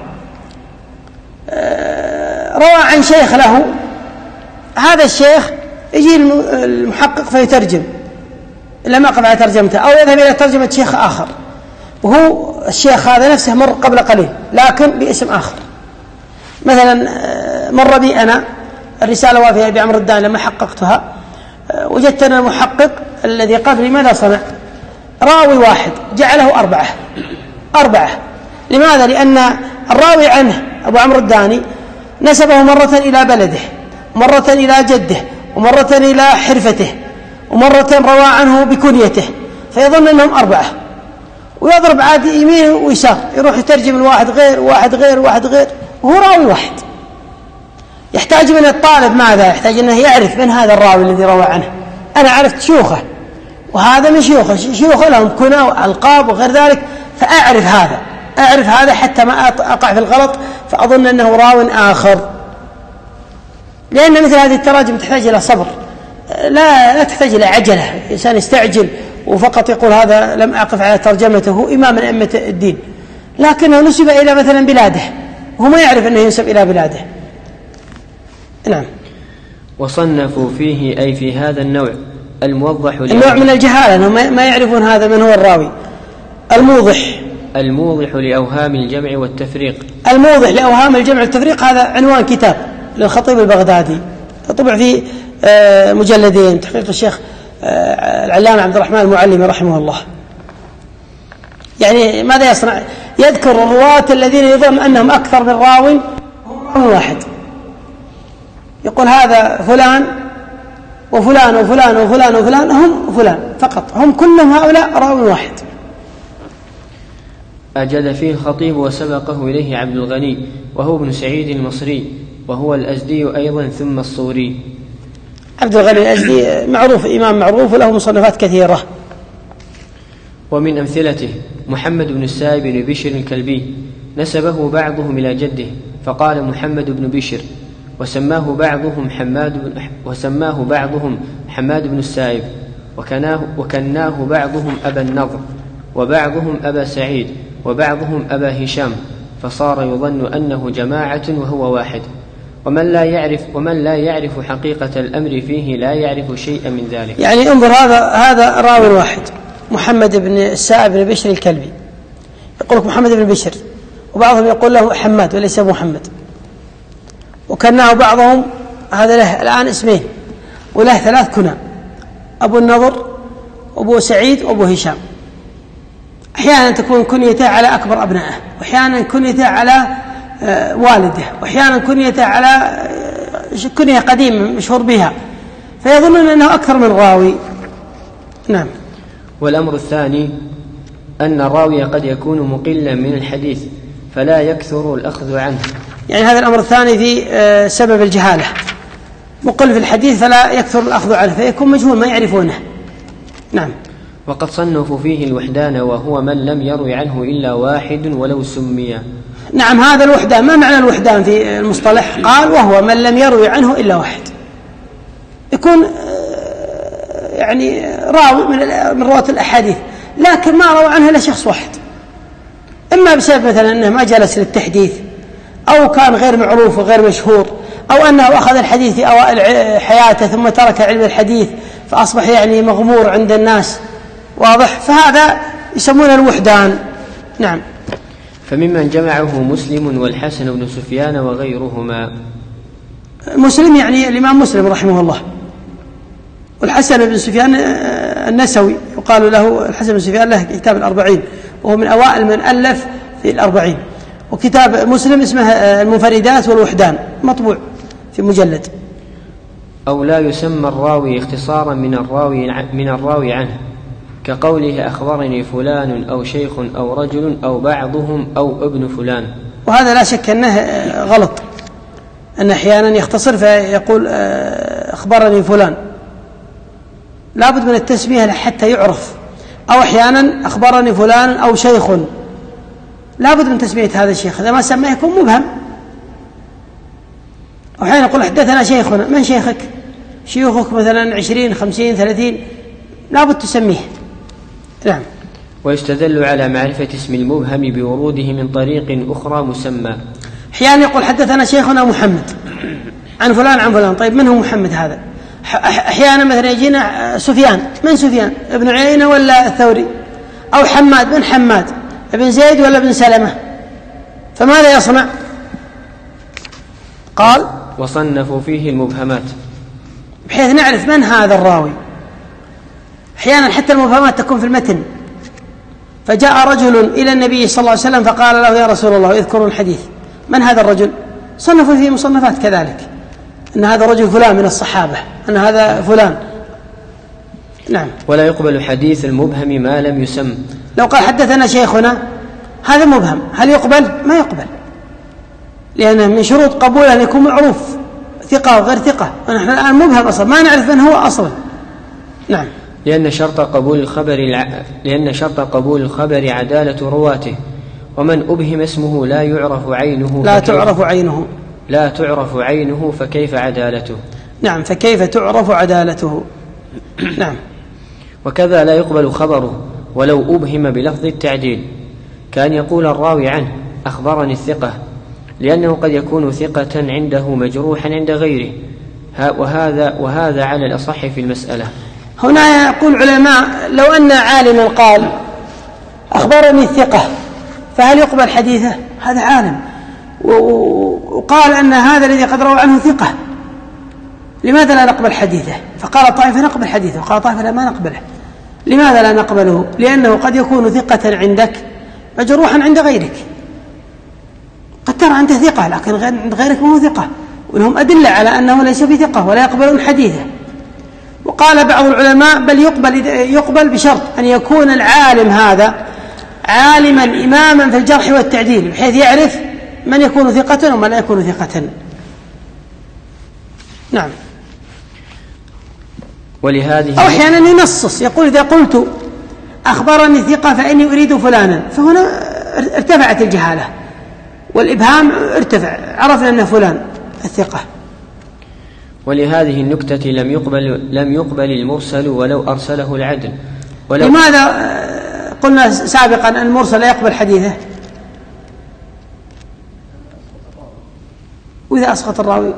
روى عن شيخ له، هذا الشيخ يجي المحقق فيترجم لما قبل ترجمته، أو يذهب إلى ترجمة شيخ آخر، وهو الشيخ هذا نفسه مر قبل قليل لكن باسم آخر. مثلا مر بي أنا الرسالة وافية أبي عمرو الداني لما حققتها، وجدت أن المحقق الذي قبلي ماذا صنع؟ راوي واحد جعله أربعة. لماذا؟ لأن الراوي عنه أبو عمرو الداني نسبه مرة إلى بلده، مرة إلى جده، ومرة إلى حرفته، ومرة روى عنه بكنيته، فيظن أنهم 4، ويضرب عاد يمين ويسار، يروح يترجم الواحد غير واحد غير واحد غير، وهو راوي واحد. يحتاج من الطالب ماذا؟ يحتاج أنه يعرف من هذا الراوي الذي روى عنه. أنا عرفت شيوخه وهذا من شيوخه لهم كنى وألقاب وغير ذلك، فأعرف هذا حتى ما أقع في الغلط فأظن أنه راو آخر. لأن مثل هذه التراجم تحتاج إلى صبر، لا تحتاج إلى عجلة، الإنسان يستعجل وفقط يقول هذا لم أقف على ترجمته إمام من أئمة الدين، لكنه نسب إلى مثلا بلاده وهو ما يعرف أنه ينسب إلى بلاده. نعم. وصنفوا فيه أي في هذا النوع النوع من الجهالة، أنهم ما يعرفون هذا من هو الراوي. الموضح لأوهام الجمع والتفريق. الموضح لأوهام الجمع والتفريق هذا عنوان كتاب للخطيب البغدادي، طبع في مجلدين، تحقيق الشيخ العلامة عبد الرحمن المعلمي رحمه الله. يعني ماذا يصنع؟ يذكر الرواة الذين يظن أنهم أكثر من راوي واحد، يقول هذا فلان وفلان وفلان وفلان وفلان هم فلان فقط، هم كلهم هؤلاء راوي واحد. أجد فيه الخطيب وسبقه إليه عبد الغني وهو ابن سعيد المصري، وهو الأزدي أيضا ثم الصوري. عبد الغني الأزدي معروف، إمام معروف وله مصنفات كثيرة. ومن أمثلته محمد بن السائب بن بشر الكلبي، نسبه بعضهم إلى جده فقال محمد بن بشر، وسماه بعضهم حماد بن السائب، وكناه بعضهم أبا النضر، وبعضهم أبا سعيد، وبعضهم أبا هشام، فصار يظن أنه جماعة وهو واحد. ومن لا يعرف حقيقة الأمر فيه لا يعرف شيئا من ذلك. يعني انظر، هذا راوي واحد محمد بن السائب بن بشر الكلبي، يقول لك محمد بن بشر، وبعضهم يقول له حماد وليس محمد، وكناه بعضهم هذا له الآن اسمين وله 3 كنى، أبو النضر وأبو سعيد وأبو هشام. أحيانا تكون كنيته على أكبر أبنائه، وأحيانا كنيته على والده، وأحيانا كنيته على كنية قديمة مشهور بها، فيظنون أنه أكثر من راوي. نعم. والأمر الثاني أن الراوي قد يكون مقلا من الحديث فلا يكثر الأخذ عنه. يعني هذا الأمر الثاني في سبب الجهالة، مقل في الحديث فلا يكثر الأخذ عنه، فيكون مجهول ما يعرفونه. نعم. وقد صنفوا فيه الوحدان، وهو من لم يروي عنه إلا واحد ولو سمي. نعم، هذا الوحدان. ما معنى الوحدان في المصطلح؟ قال وهو من لم يروي عنه إلا واحد، يكون يعني راوي من رواة الأحاديث لكن ما روى عنه إلا شخص واحد، إما بسبب مثلا أنه ما جلس للتحديث، أو كان غير معروف وغير مشهور، أو أنه أخذ الحديث في أوائل حياته ثم ترك علم الحديث فأصبح يعني مغمور عند الناس، واضح؟ فهذا يسمونه الوحدان. نعم. فممن جمعه مسلم والحسن بن سفيان وغيرهما. مسلم يعني الإمام مسلم رحمه الله، والحسن بن سفيان النسوي يقال له الحسن بن سفيان، له كتاب 40 وهو من أوائل من ألف في 40، وكتاب مسلم اسمه المنفردات والوحدان مطبوع في مجلد. أو لا يسمى الراوي اختصارا من الراوي عنه، كقوله أخبرني فلان أو شيخ أو رجل أو بعضهم أو ابن فلان. وهذا لا شك أنه غلط، أن أحيانا يختصر فيقول أخبرني فلان، لا بد من التسمية حتى يعرف، أو أحيانا أخبرني فلان أو شيخ، لا بد من تسمية هذا الشيخ، إذا ما سماه يكون مبهم. أو أحيانا يقول حدثنا شيخنا، من شيخك؟ شيوخك مثلا 20 50 30، لا بد تسميه. نعم. ويستدل على معرفة اسم المبهم بوروده من طريق أخرى مسمى. أحيانا يقول حدثنا شيخنا محمد عن فلان عن فلان، طيب من هو محمد هذا؟ أحيانا مثلا يجينا سفيان، من سفيان؟ ابن عيينة ولا الثوري؟ أو حماد، من حماد؟ ابن زيد ولا ابن سلمة؟ فماذا يصنع؟ قال وصنفوا فيه المبهمات، بحيث نعرف من هذا الراوي. أحيانا حتى المبهمات تكون في المتن، فجاء رجل إلى النبي صلى الله عليه وسلم فقال له يا رسول الله، يذكرون الحديث، من هذا الرجل؟ صنفوا فيه مصنفات كذلك، أن هذا رجل فلان من الصحابة، أن هذا فلان. نعم. ولا يقبل حديث المبهم ما لم يسم. لو قال حدثنا شيخنا هذا مبهم، هل يقبل؟ ما يقبل، لأنه من شروط قبوله أن يكون معروف، ثقة وغير ثقة، ونحن الآن مبهم أصلا ما نعرف من هو أصلا. نعم. لأن شرط قبول الخبر عدالة رواته، ومن أبهم اسمه لا تعرف عينه فكيف عدالته؟ نعم، فكيف تعرف عدالته؟ نعم. وكذا لا يقبل خبره ولو أبهم بلفظ التعديل، كان يقول الراوي عنه أخبرني الثقة، لأنه قد يكون ثقة عنده مجروحا عند غيره، وهذا على الأصح في المسألة. هنا يقول علماء لو أن عالما قال أخبرني الثقة، فهل يقبل حديثه؟ هذا عالم وقال أن هذا الذي قد روى عنه ثقة، لماذا لا نقبل حديثه؟ فقال طائفة نقبل حديثه، وقال طائفة لا ما نقبله. لماذا لا نقبله؟ لأنه قد يكون ثقة عندك مجروحا عند غيرك، قد ترى أنت ثقة لكن عند غيرك مو ثقة، ولهم أدلة على أنه ليس بثقة ولا يقبلون حديثه. وقال بعض العلماء بل يقبل بشرط أن يكون العالم هذا عالما إماما في الجرح والتعديل، بحيث يعرف من يكون ثقة ومن لا يكون ثقة. نعم. ولهذه أو أحيانا ينصص، يقول إذا قلت أخبرني ثقة فإني أريد فلانا، فهنا ارتفعت الجهالة والإبهام ارتفع، عرفنا أنه فلان الثقة. ولهذه النكتة لم يقبل المرسل ولو أرسله العدل. لماذا قلنا سابقا أن المرسل لا يقبل حديثه؟ وإذا أسقط الراوي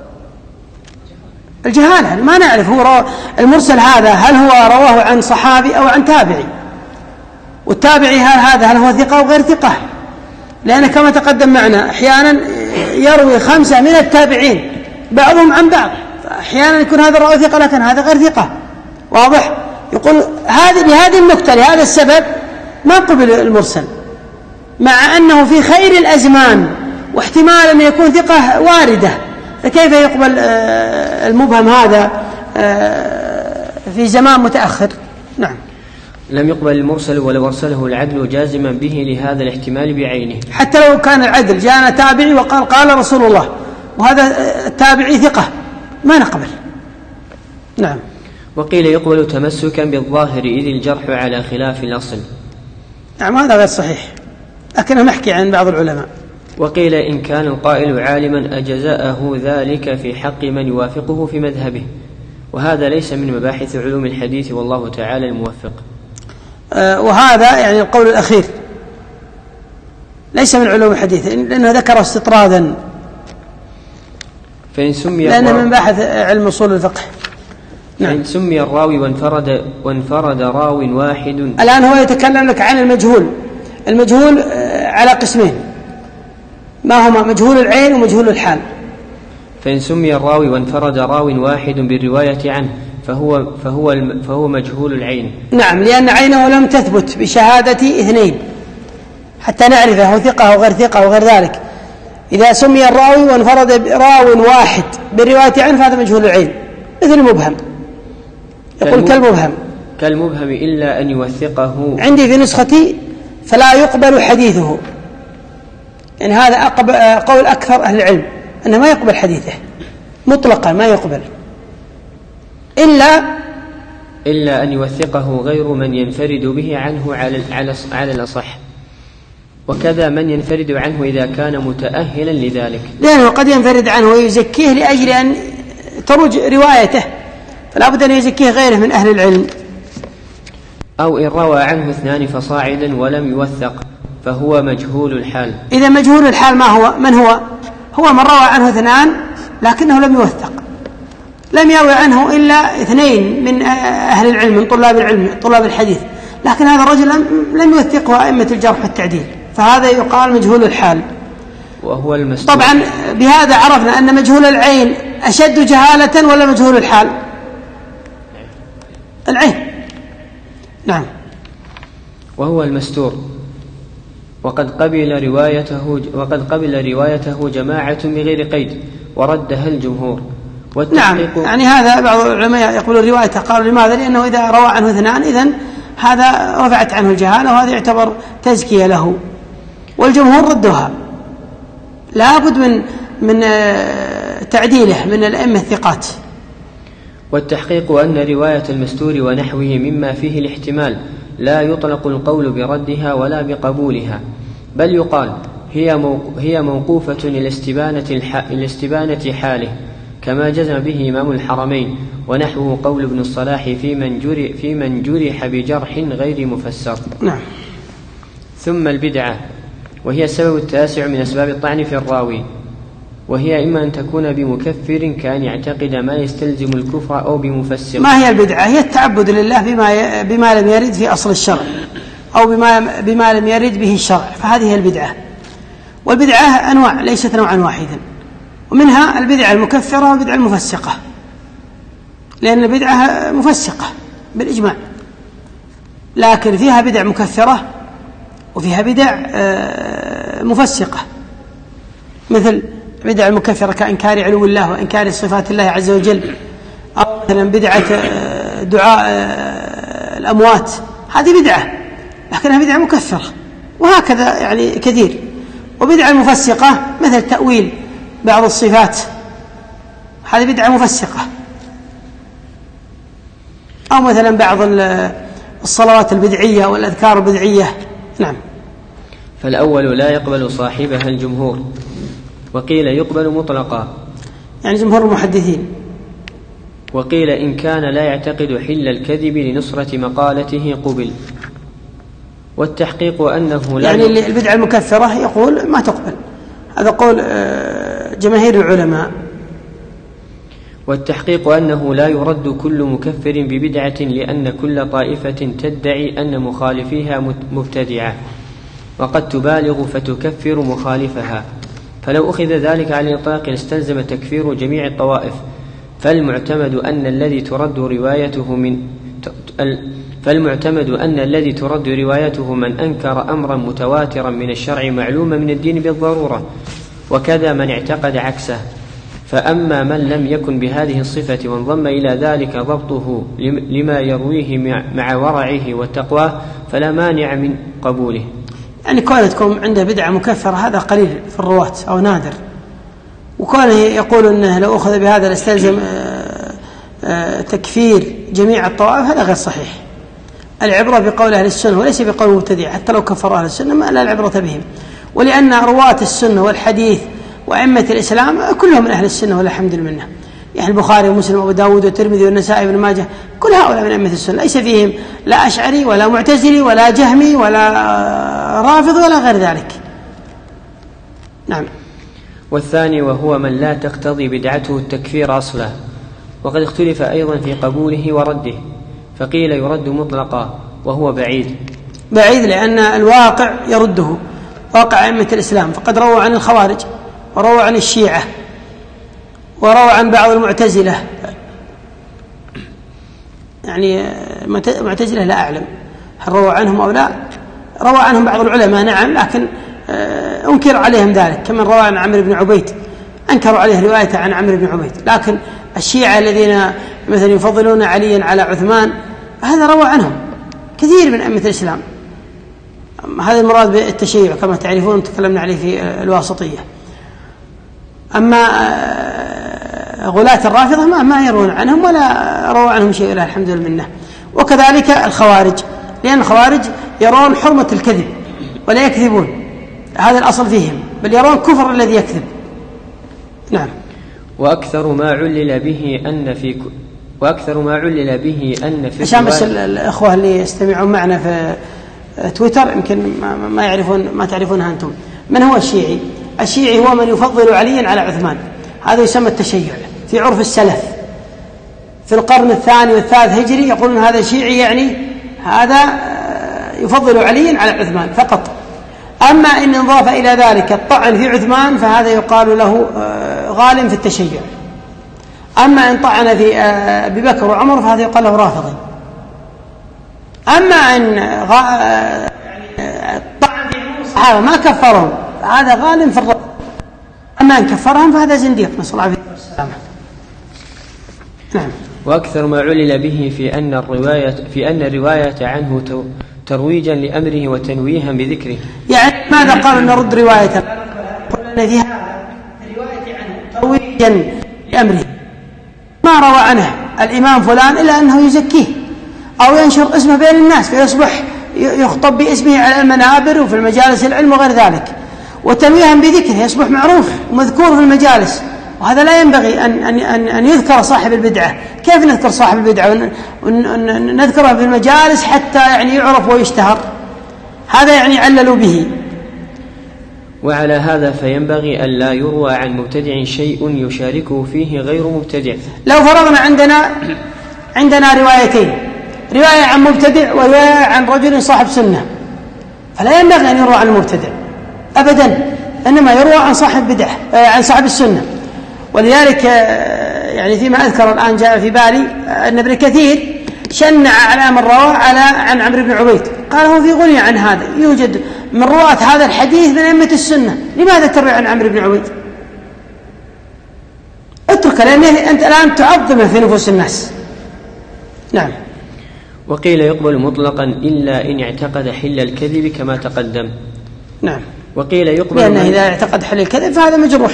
الجهالة، ما نعرف هو المرسل هذا هل هو رواه عن صحابي أو عن تابعي، والتابعي هل هو ثقة أو غير ثقة، لأن كما تقدم معنا أحيانا يروي 5 من التابعين بعضهم عن بعض، أحيانا يكون هذا الراوي ثقة لكن هذا غير ثقة. واضح؟ يقول لهذه النكتة لهذا السبب ما قبل المرسل، مع أنه في خير الأزمان واحتمال أن يكون ثقة واردة، فكيف يقبل المبهم هذا في زمان متأخر؟ نعم. لم يقبل المرسل ولو أرسله العدل جازما به لهذا الاحتمال بعينه، حتى لو كان العدل جاءنا تابعي وقال قال رسول الله وهذا التابعي ثقة ما نقبل. نعم. وقيل يقبل تمسكا بالظاهر إذ الجرح على خلاف الأصل. نعم، هذا غير صحيح، لكنه نحكي عن بعض العلماء. وقيل إن كان القائل عالما أجزاءه ذلك في حق من يوافقه في مذهبه، وهذا ليس من مباحث علوم الحديث والله تعالى الموفق. وهذا يعني القول الأخير ليس من علوم الحديث، لأنه ذكر استطرادا، لأنه من باحث علم أصول الفقه. نعم. فإن سمي الراوي وانفرد راو واحد. الآن هو يتكلم لك عن المجهول على قسمين، ما هما مجهول العين ومجهول الحال. فإن سمي الراوي وانفرد راو واحد بالرواية عنه فهو مجهول العين. نعم، لأن عينه لم تثبت بشهادة 2 حتى نعرفه هو ثقة أو غير ثقة أو غير ذلك. إذا سمي الراوي وانفرد راو واحد بالرواية عنه فهذا مجهول العين، مثل المبهم، يقول كالمبهم إلا أن يوثقه. عندي في نسختي فلا يقبل حديثه، يعني هذا قول أكثر أهل العلم أنه ما يقبل حديثه مطلقا، ما يقبل إلا أن يوثقه غير من ينفرد به عنه على الأصح، وكذا من ينفرد عنه إذا كان متأهلا لذلك، لأنه قد ينفرد عنه ويزكيه لأجل أن تروج روايته، فلا بد أن يزكيه غيره من أهل العلم. أو إن روى عنه 2 فصاعدا ولم يوثق فهو مجهول الحال. إذا مجهول الحال من هو؟ هو من روى عنه 2 لكنه لم يوثق، لم يروي عنه إلا 2 من أهل العلم، من طلاب الحديث، لكن هذا الرجل لم يوثقه أئمة الجرح والتعديل، فهذا يقال مجهول الحال. وهو المستور. طبعا بهذا عرفنا أن مجهول العين أشد جهالة ولا مجهول الحال؟ العين. نعم. وهو المستور، وقد قبل روايته جماعة بغير قيد وردها الجمهور. نعم، يعني هذا بعض العلماء يقولون روايته، قالوا لماذا؟ لأنه إذا روى عنه 2 إذن هذا رفعت عنه الجهالة، وهذا يعتبر تزكية له، والجمهور ردها، لا بد من تعديله من الأئمة الثقات. والتحقيق أن رواية المستور ونحوه مما فيه الاحتمال لا يطلق القول بردها ولا بقبولها، بل يقال هي موقوفة الاستبانة حاله، كما جزم به إمام الحرمين، ونحوه قول ابن الصلاح في من جرح بجرح غير مفسر. نعم. ثم البدعة، وهي السبب التاسع من أسباب الطعن في الراوي، وهي إما أن تكون بمكفر كأن يعتقد ما يستلزم الكفر، أو بمفسر. ما هي البدعة؟ هي التعبد لله بما لم يرد في أصل الشرع، أو بما لم يرد به الشرع، فهذه هي البدعة. والبدعة أنواع، ليست نوعا واحدا، ومنها البدعة المكفرة والبدعة المفسقة، لأن البدعة مفسقة بالإجماع، لكن فيها بدع مكفرة وفيها بدع مفسقة، مثل بدع المكفرة كإنكار علو الله وإنكار صفات الله عز وجل، أو مثلا بدعة دعاء الأموات، هذه بدعة لكنها بدعة مكفرة، وهكذا يعني كثير. وبدعة المفسقة مثل تأويل بعض الصفات، هذه بدعة مفسقة، أو مثلا بعض الصلوات البدعية والأذكار البدعية. نعم. فالأول لا يقبل صاحبها الجمهور، وقيل يقبل مطلقا، يعني جمهور المحدثين. وقيل إن كان لا يعتقد حل الكذب لنصرة مقالته قبل. والتحقيق أنه لا، يعني البدعة المكفرة يقول ما تقبل، هذا قول جماهير العلماء. والتحقيق أنه لا يرد كل مكفر ببدعة، لأن كل طائفة تدعي أن مخالفيها مبتدعة، وقد تبالغ فتكفر مخالفها، فلو أخذ ذلك على الإطلاق لاستلزم تكفير جميع الطوائف. فالمعتمد أن الذي ترد روايته من أنكر أمرا متواترا من الشرع معلوما من الدين بالضرورة، وكذا من اعتقد عكسه. فأما من لم يكن بهذه الصفة وانضم إلى ذلك ضبطه لما يرويه مع ورعه وتقواه، فلا مانع من قبوله. يعني كونتكم عنده بدعة مكفرة هذا قليل في الرواة أو نادر، وكونه يقول أنه لو أخذ بهذا لاستلزم تكفير جميع الطوائف، هذا غير صحيح. العبرة بقول أهل السنة وليس بقول المبتدع، حتى لو كفر أهل السنة ما لا العبرة بهم، ولأن رواة السنة والحديث وأئمة الإسلام كلهم من أهل السنة والحمد لله، يعني البخاري ومسلم وأبو داود والترمذي والنسائي وابن ماجه، كل هؤلاء من أئمة السنة، ليس فيهم لا أشعري ولا معتزلي ولا جهمي ولا رافض ولا غير ذلك. نعم. والثاني وهو من لا تقتضي بدعته التكفير أصلا، وقد اختلف أيضا في قبوله ورده، فقيل يرد مطلقا وهو بعيد لأن الواقع يرده، واقع أئمة الإسلام، فقد رووا عن الخوارج ورووا عن الشيعة ورووا عن بعض المعتزلة، يعني معتزلة لا أعلم هل رووا عنهم أو لا، روى عنهم بعض العلماء نعم، لكن أنكر عليهم ذلك، كمن روى عن عمرو بن عبيد أنكروا عليه روايته عن عمرو بن عبيد. لكن الشيعة الذين مثلا يفضلون عليا على عثمان، هذا روى عنهم كثير من أئمة الإسلام. هذا المراد بالتشيع كما تعرفون، تكلمنا عليه في الواسطية. أما غلاة الرافضة ما يروون عنهم ولا روى عنهم شيء، لا الحمد لله منه. وكذلك الخوارج، لأن الخوارج يرون حرمة الكذب ولا يكذبون، هذا الأصل فيهم، بل يرون كفر الذي يكذب. نعم. وأكثر ما علل به أن في عشان بس الأخوة اللي يستمعون معنا في تويتر يمكن ما تعرفونها أنتم. من هو الشيعي؟ الشيعي هو من يفضل عليا على عثمان، هذا يسمى التشيع في عرف السلف في القرن الثاني والثالث هجري، يقولون هذا شيعي، يعني هذا يفضل عليا على عثمان فقط. أما إن انضاف إلى ذلك الطعن في عثمان فهذا يقال له غال في التشيع. أما إن طعن في أبي بكر وعمر فهذا يقال له رافضي. أما إن طعن في الصحابة ما كفرهم هذا غال في الرافض. أما إن كفرهم فهذا زنديق، نسأل الله العافية والسلامة. نعم. وأكثر ما علل به في أن الرواية عنه ترويجا لأمره وتنويها بذكره. يعني ماذا قالوا نرد رواية؟ قلنا فيها رواية عنه ترويجا لأمره، ما روى عنه الإمام فلان إلا أنه يزكيه أو ينشر اسمه بين الناس فيصبح يخطب باسمه على المنابر وفي المجالس العلم وغير ذلك، وتنويها بذكره يصبح معروف ومذكور في المجالس. وهذا لا ينبغي أن يذكر صاحب البدعة. كيف نذكر صاحب البدعة ونذكره في المجالس حتى يعني يعرف ويشتهر؟ هذا يعني عللوا به. وعلى هذا فينبغي أن لا يروى عن مبتدع شيء يشاركه فيه غير مبتدع. لو فرضنا عندنا روايتين، رواية عن مبتدع ورواية عن رجل صاحب سنة، فلا ينبغي أن يروى عن المبتدع أبدا، إنما يروى عن صاحب بدعة، عن صاحب السنة. ولذلك يعني فيما أذكر الآن جاء في بالي أن ابن كثير شنع على من روى عن عمرو بن عبيد، قال هو في غني عن هذا، يوجد من رواة هذا الحديث من أئمة السنة، لماذا تروي عن عمرو بن عبيد؟ اترك، لأنه أنت الآن تعظمه في نفوس الناس. نعم. وقيل يقبل مطلقا إلا إن اعتقد حل الكذب كما تقدم. نعم. وقيل يقبل لأنه إذا اعتقد حل الكذب فهذا مجروح.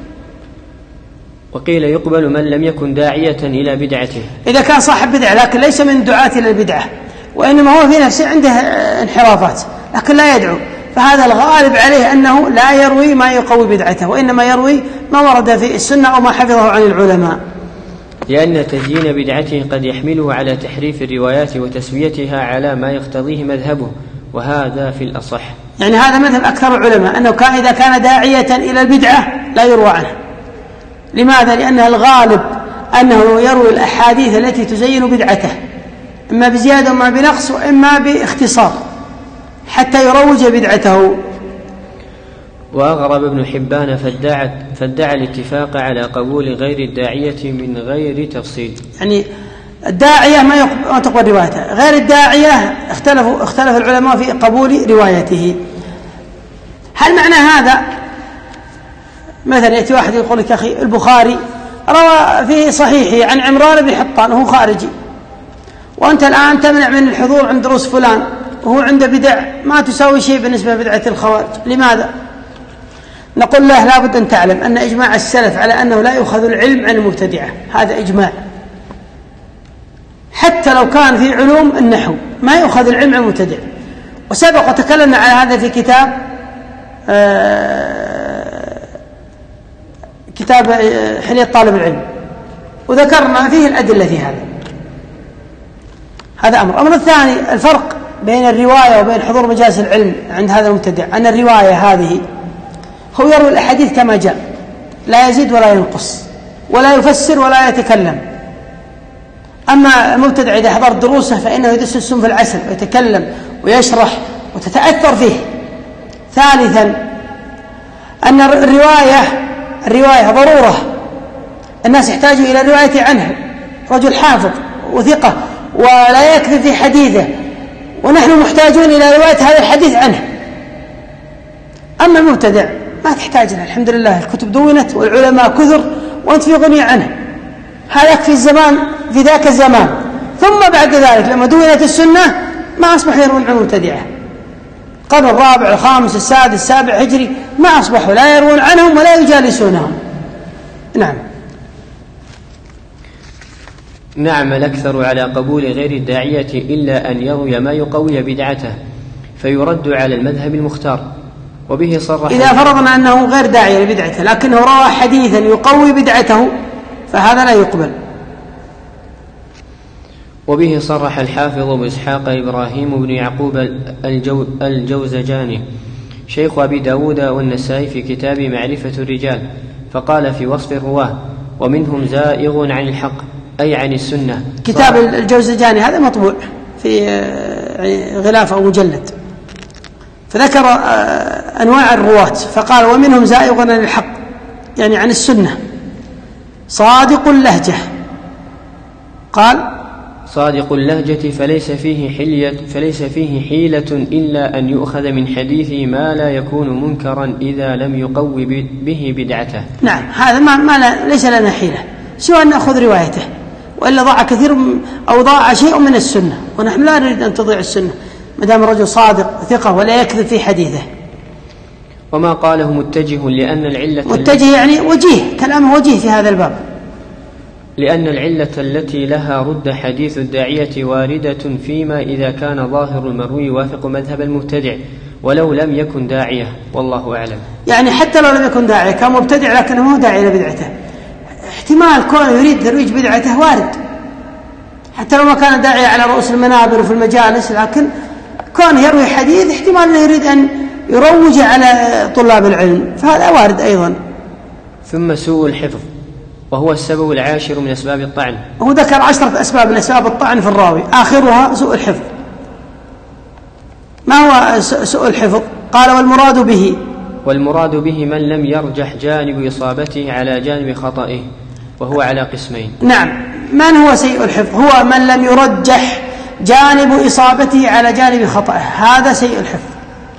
وقيل يقبل من لم يكن داعية إلى بدعته، إذا كان صاحب بدعة لكن ليس من دعاة إلى البدعة، وإنما هو في نفسه عنده انحرافات لكن لا يدعو، فهذا الغالب عليه أنه لا يروي ما يقوي بدعته، وإنما يروي ما ورد في السنة أو ما حفظه عن العلماء. لأن تزيين بدعته قد يحمله على تحريف الروايات وتسويتها على ما يقتضيه مذهبه، وهذا في الأصح. يعني هذا مثل أكثر العلماء أنه إذا كان داعية إلى البدعة لا يروى عنه. لماذا؟ لأن الغالب أنه يروي الأحاديث التي تزين بدعته، إما بزيادة وإما بنقص وإما باختصار حتى يروج بدعته. وأغرب ابن حبان فادعى الاتفاق على قبول غير الداعية من غير تفصيل. يعني الداعية ما تقبل روايته، غير الداعية اختلف العلماء في قبول روايته. هل معنى هذا مثلا يأتي واحد يقول لك أخي البخاري روى في صحيحه عن عمران بن حطان وهو خارجي، وأنت الآن تمنع من الحضور عند دروس فلان وهو عنده بدع ما تساوي شيء بالنسبة لبدعة الخوارج، لماذا؟ نقول له لابد أن تعلم أن إجماع السلف على أنه لا يؤخذ العلم عن المبتدعة، هذا إجماع. حتى لو كان في علوم النحو ما يؤخذ العلم عن المبتدع. وسبق وتكلمنا على هذا في كتاب حلية طالب العلم، وذكرنا فيه الأدلة في هذا أمر الثاني الفرق بين الرواية وبين حضور مجالس العلم عند هذا المبتدع، أن الرواية هذه هو يروي الأحاديث كما جاء، لا يزيد ولا ينقص ولا يفسر ولا يتكلم. أما المبتدع إذا حضر دروسه فإنه يدس السم في العسل ويتكلم ويشرح وتتأثر فيه. ثالثا أن الرواية ضرورة، الناس يحتاجوا إلى الرواية عنه، رجل حافظ وثقة ولا يكذب في حديثه، ونحن محتاجون إلى رواية هذا الحديث عنه. أما المبتدع ما تحتاج له، الحمد لله الكتب دونت والعلماء كثر وأنت في غني عنه، هذا في الزمان في ذاك الزمان. ثم بعد ذلك لما دونت السنة ما أصبحوا يروون عن المبتدعة. القرن الرابع الخامس السادس السابع هجري ما أصبحوا لا يروون عنهم ولا يجالسونهم. نعم. نعم. الأكثر على قبول غير الداعية إلا أن يروي ما يقوي بدعته فيرد على المذهب المختار. وبه صرح إذا فرضنا أنه غير داعي لبدعته لكنه روى حديثا يقوي بدعته فهذا لا يقبل. وبه صرح الحافظ أبو إسحاق إبراهيم بن يعقوب الجوزجاني شيخ أبي داود والنسائي في كتاب معرفة الرجال، فقال في وصف الرواه: ومنهم زائغ عن الحق أي عن السنة. كتاب الجوزجاني هذا مطبوع في غلاف أو مجلد، فذكر أنواع الرواة فقال: ومنهم زائغ عن الحق يعني عن السنة، صادق اللهجة. قال: صادق اللهجة فليس فيه حيلة إلا أن يؤخذ من حديثه ما لا يكون منكرا إذا لم يقوي به بدعته. نعم، هذا ليس لنا حيلة سوى أن نأخذ روايته، وإلا ضاع كثير أو ضاع شيء من السنة، ونحن لا نريد أن تضيع السنة ما دام الرجل صادق ثقة ولا يكذب في حديثه. وما قاله متجه لأن العلة متجه يعني وجيه، كلامه وجيه في هذا الباب، لأن العلة التي لها رد حديث الداعية واردة فيما إذا كان ظاهر المروي يوافق مذهب المبتدع ولو لم يكن داعية، والله أعلم. يعني حتى لو لم يكن داعية كان مبتدع لكنه مو داعي لبدعته، احتمال كونه يريد ترويج بدعته وارد، حتى لو ما كان داعي على رؤوس المنابر وفي المجالس، لكن كونه يروي حديث احتمال أنه يريد أن يروج على طلاب العلم، فهذا وارد أيضا. ثم سوء الحفظ وهو السبب العاشر من أسباب الطعن. هو ذكر 10 أسباب من أسباب الطعن في الراوي، آخرها سوء الحفظ. ما هو سوء الحفظ؟ قال: والمراد به من لم يرجح جانب إصابته على جانب خطئه، وهو على قسمين. نعم، من هو سيء الحفظ؟ هو من لم يرجح جانب إصابته على جانب خطئه، هذا سيء الحفظ.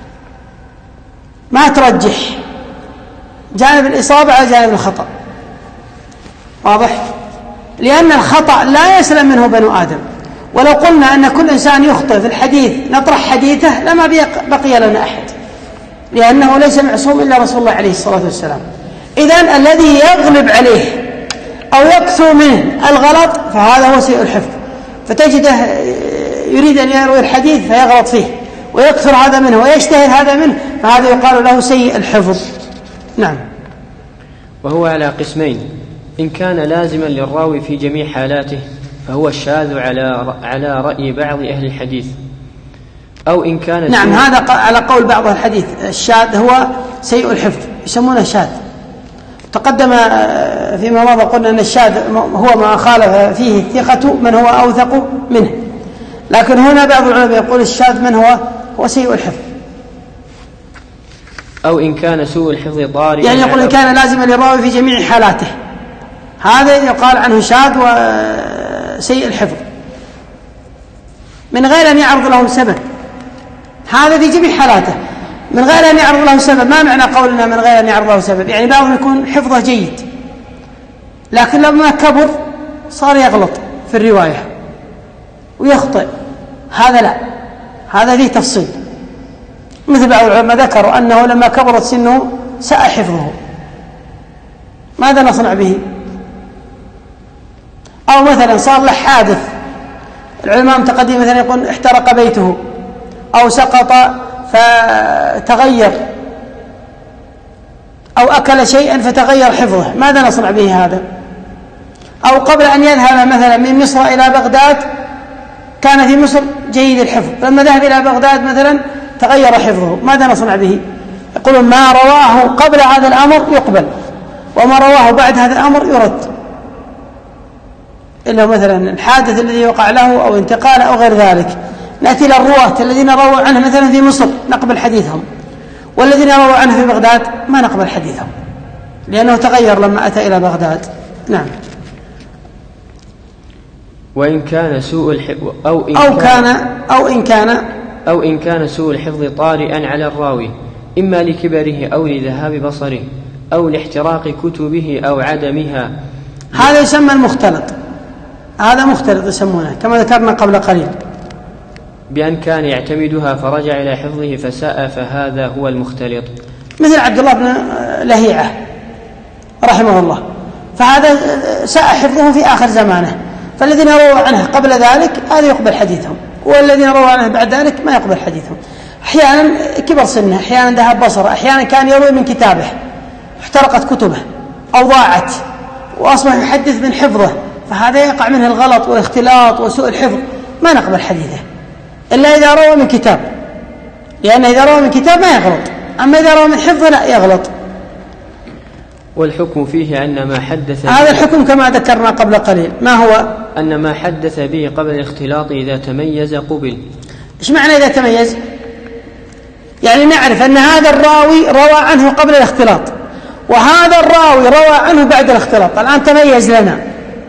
ما ترجح جانب الإصابة على جانب الخطأ، واضح؟ لأن الخطأ لا يسلم منه بنو آدم، ولو قلنا أن كل إنسان يخطئ في الحديث نطرح حديثه لما بقي لنا أحد، لأنه ليس معصوم إلا رسول الله عليه الصلاة والسلام. إذن الذي يغلب عليه أو يكثر منه الغلط فهذا هو سيء الحفظ، فتجده يريد أن يروي الحديث فيغلط فيه ويكثر هذا منه ويشتهر هذا منه، فهذا يقال له سيء الحفظ. نعم. وهو على قسمين: إن كان لازما للراوي في جميع حالاته فهو الشاذ على رأي بعض أهل الحديث، أو إن كان نعم، هذا على قول بعض الحديث. الشاذ هو سيء الحفظ، يسمونه شاذ. تقدم فيما مضى قلنا أن الشاذ هو ما خالف فيه الثقة من هو أوثق منه، لكن هنا بعض العلماء يقول الشاذ من هو سيء الحفظ. أو إن كان سوء الحفظ طارئا، يعني يقول إن كان لازما للراوي في جميع حالاته، هذا يقال عنه شاذ وسيء الحفظ من غير أن يعرض له سبب. هذا في جميع حالاته من غير أن يعرض له سبب. ما معنى قولنا من غير أن يعرض له سبب؟ يعني بعضهم يكون حفظه جيد لكن لما كبر صار يغلط في الرواية ويخطئ، هذا لا، هذا فيه تفصيل. مثل بعض العلماء ذكروا أنه لما كبرت سنه ساء حفظه، ماذا نصنع به؟ أو مثلا صار له حادث، العلماء متقدمين مثلا يقول احترق بيته أو سقط فتغير أو أكل شيئا فتغير حفظه، ماذا نصنع به هذا؟ أو قبل أن يذهب مثلا من مصر إلى بغداد كان في مصر جيد الحفظ، لما ذهب إلى بغداد مثلا تغير حفظه، ماذا نصنع به؟ يقولون ما رواه قبل هذا الأمر يقبل، وما رواه بعد هذا الأمر يرد، إلا مثلا الحادث الذي وقع له أو انتقال أو غير ذلك. نأتي للرواة الذين رووا عنه مثلا في مصر نقبل حديثهم، والذين رووا عنه في بغداد ما نقبل حديثهم لأنه تغير لما أتى إلى بغداد. نعم. وإن كان سوء الحفظ أو إن كان سوء الحفظ طارئا على الراوي إما لكبره أو لذهاب بصره أو لاحتراق كتبه أو عدمها. هذا يسمى المختلط، هذا مختلط يسمونه كما ذكرنا قبل قليل. بأن كان يعتمدها فرجع إلى حفظه فساء فهذا هو المختلط، مثل عبد الله بن لهيعة رحمه الله، فهذا ساء حفظه في آخر زمانه، فالذين رووا عنه قبل ذلك هذا يقبل حديثهم، والذين رووا عنه بعد ذلك ما يقبل حديثهم. أحيانا كبر سنه، أحيانا ذهب بصره، أحيانا كان يروي من كتابه احترقت كتبه أو ضاعت وأصبح يحدث من حفظه، فهذا يقع منه الغلط والاختلاط وسوء الحفظ، ما نقبل حديثه إلا إذا روى من كتاب، لأن إذا روى من كتاب ما يغلط، أما إذا روى من حفظه لا يغلط. والحكم فيه أن ما حدث هذا الحكم كما ذكرنا قبل قليل، ما هو؟ أن ما حدث به قبل الاختلاط إذا تميز قبل. إيش معنى إذا تميز؟ يعني نعرف أن هذا الراوي روى عنه قبل الاختلاط، وهذا الراوي روى عنه بعد الاختلاط، الآن تميز لنا.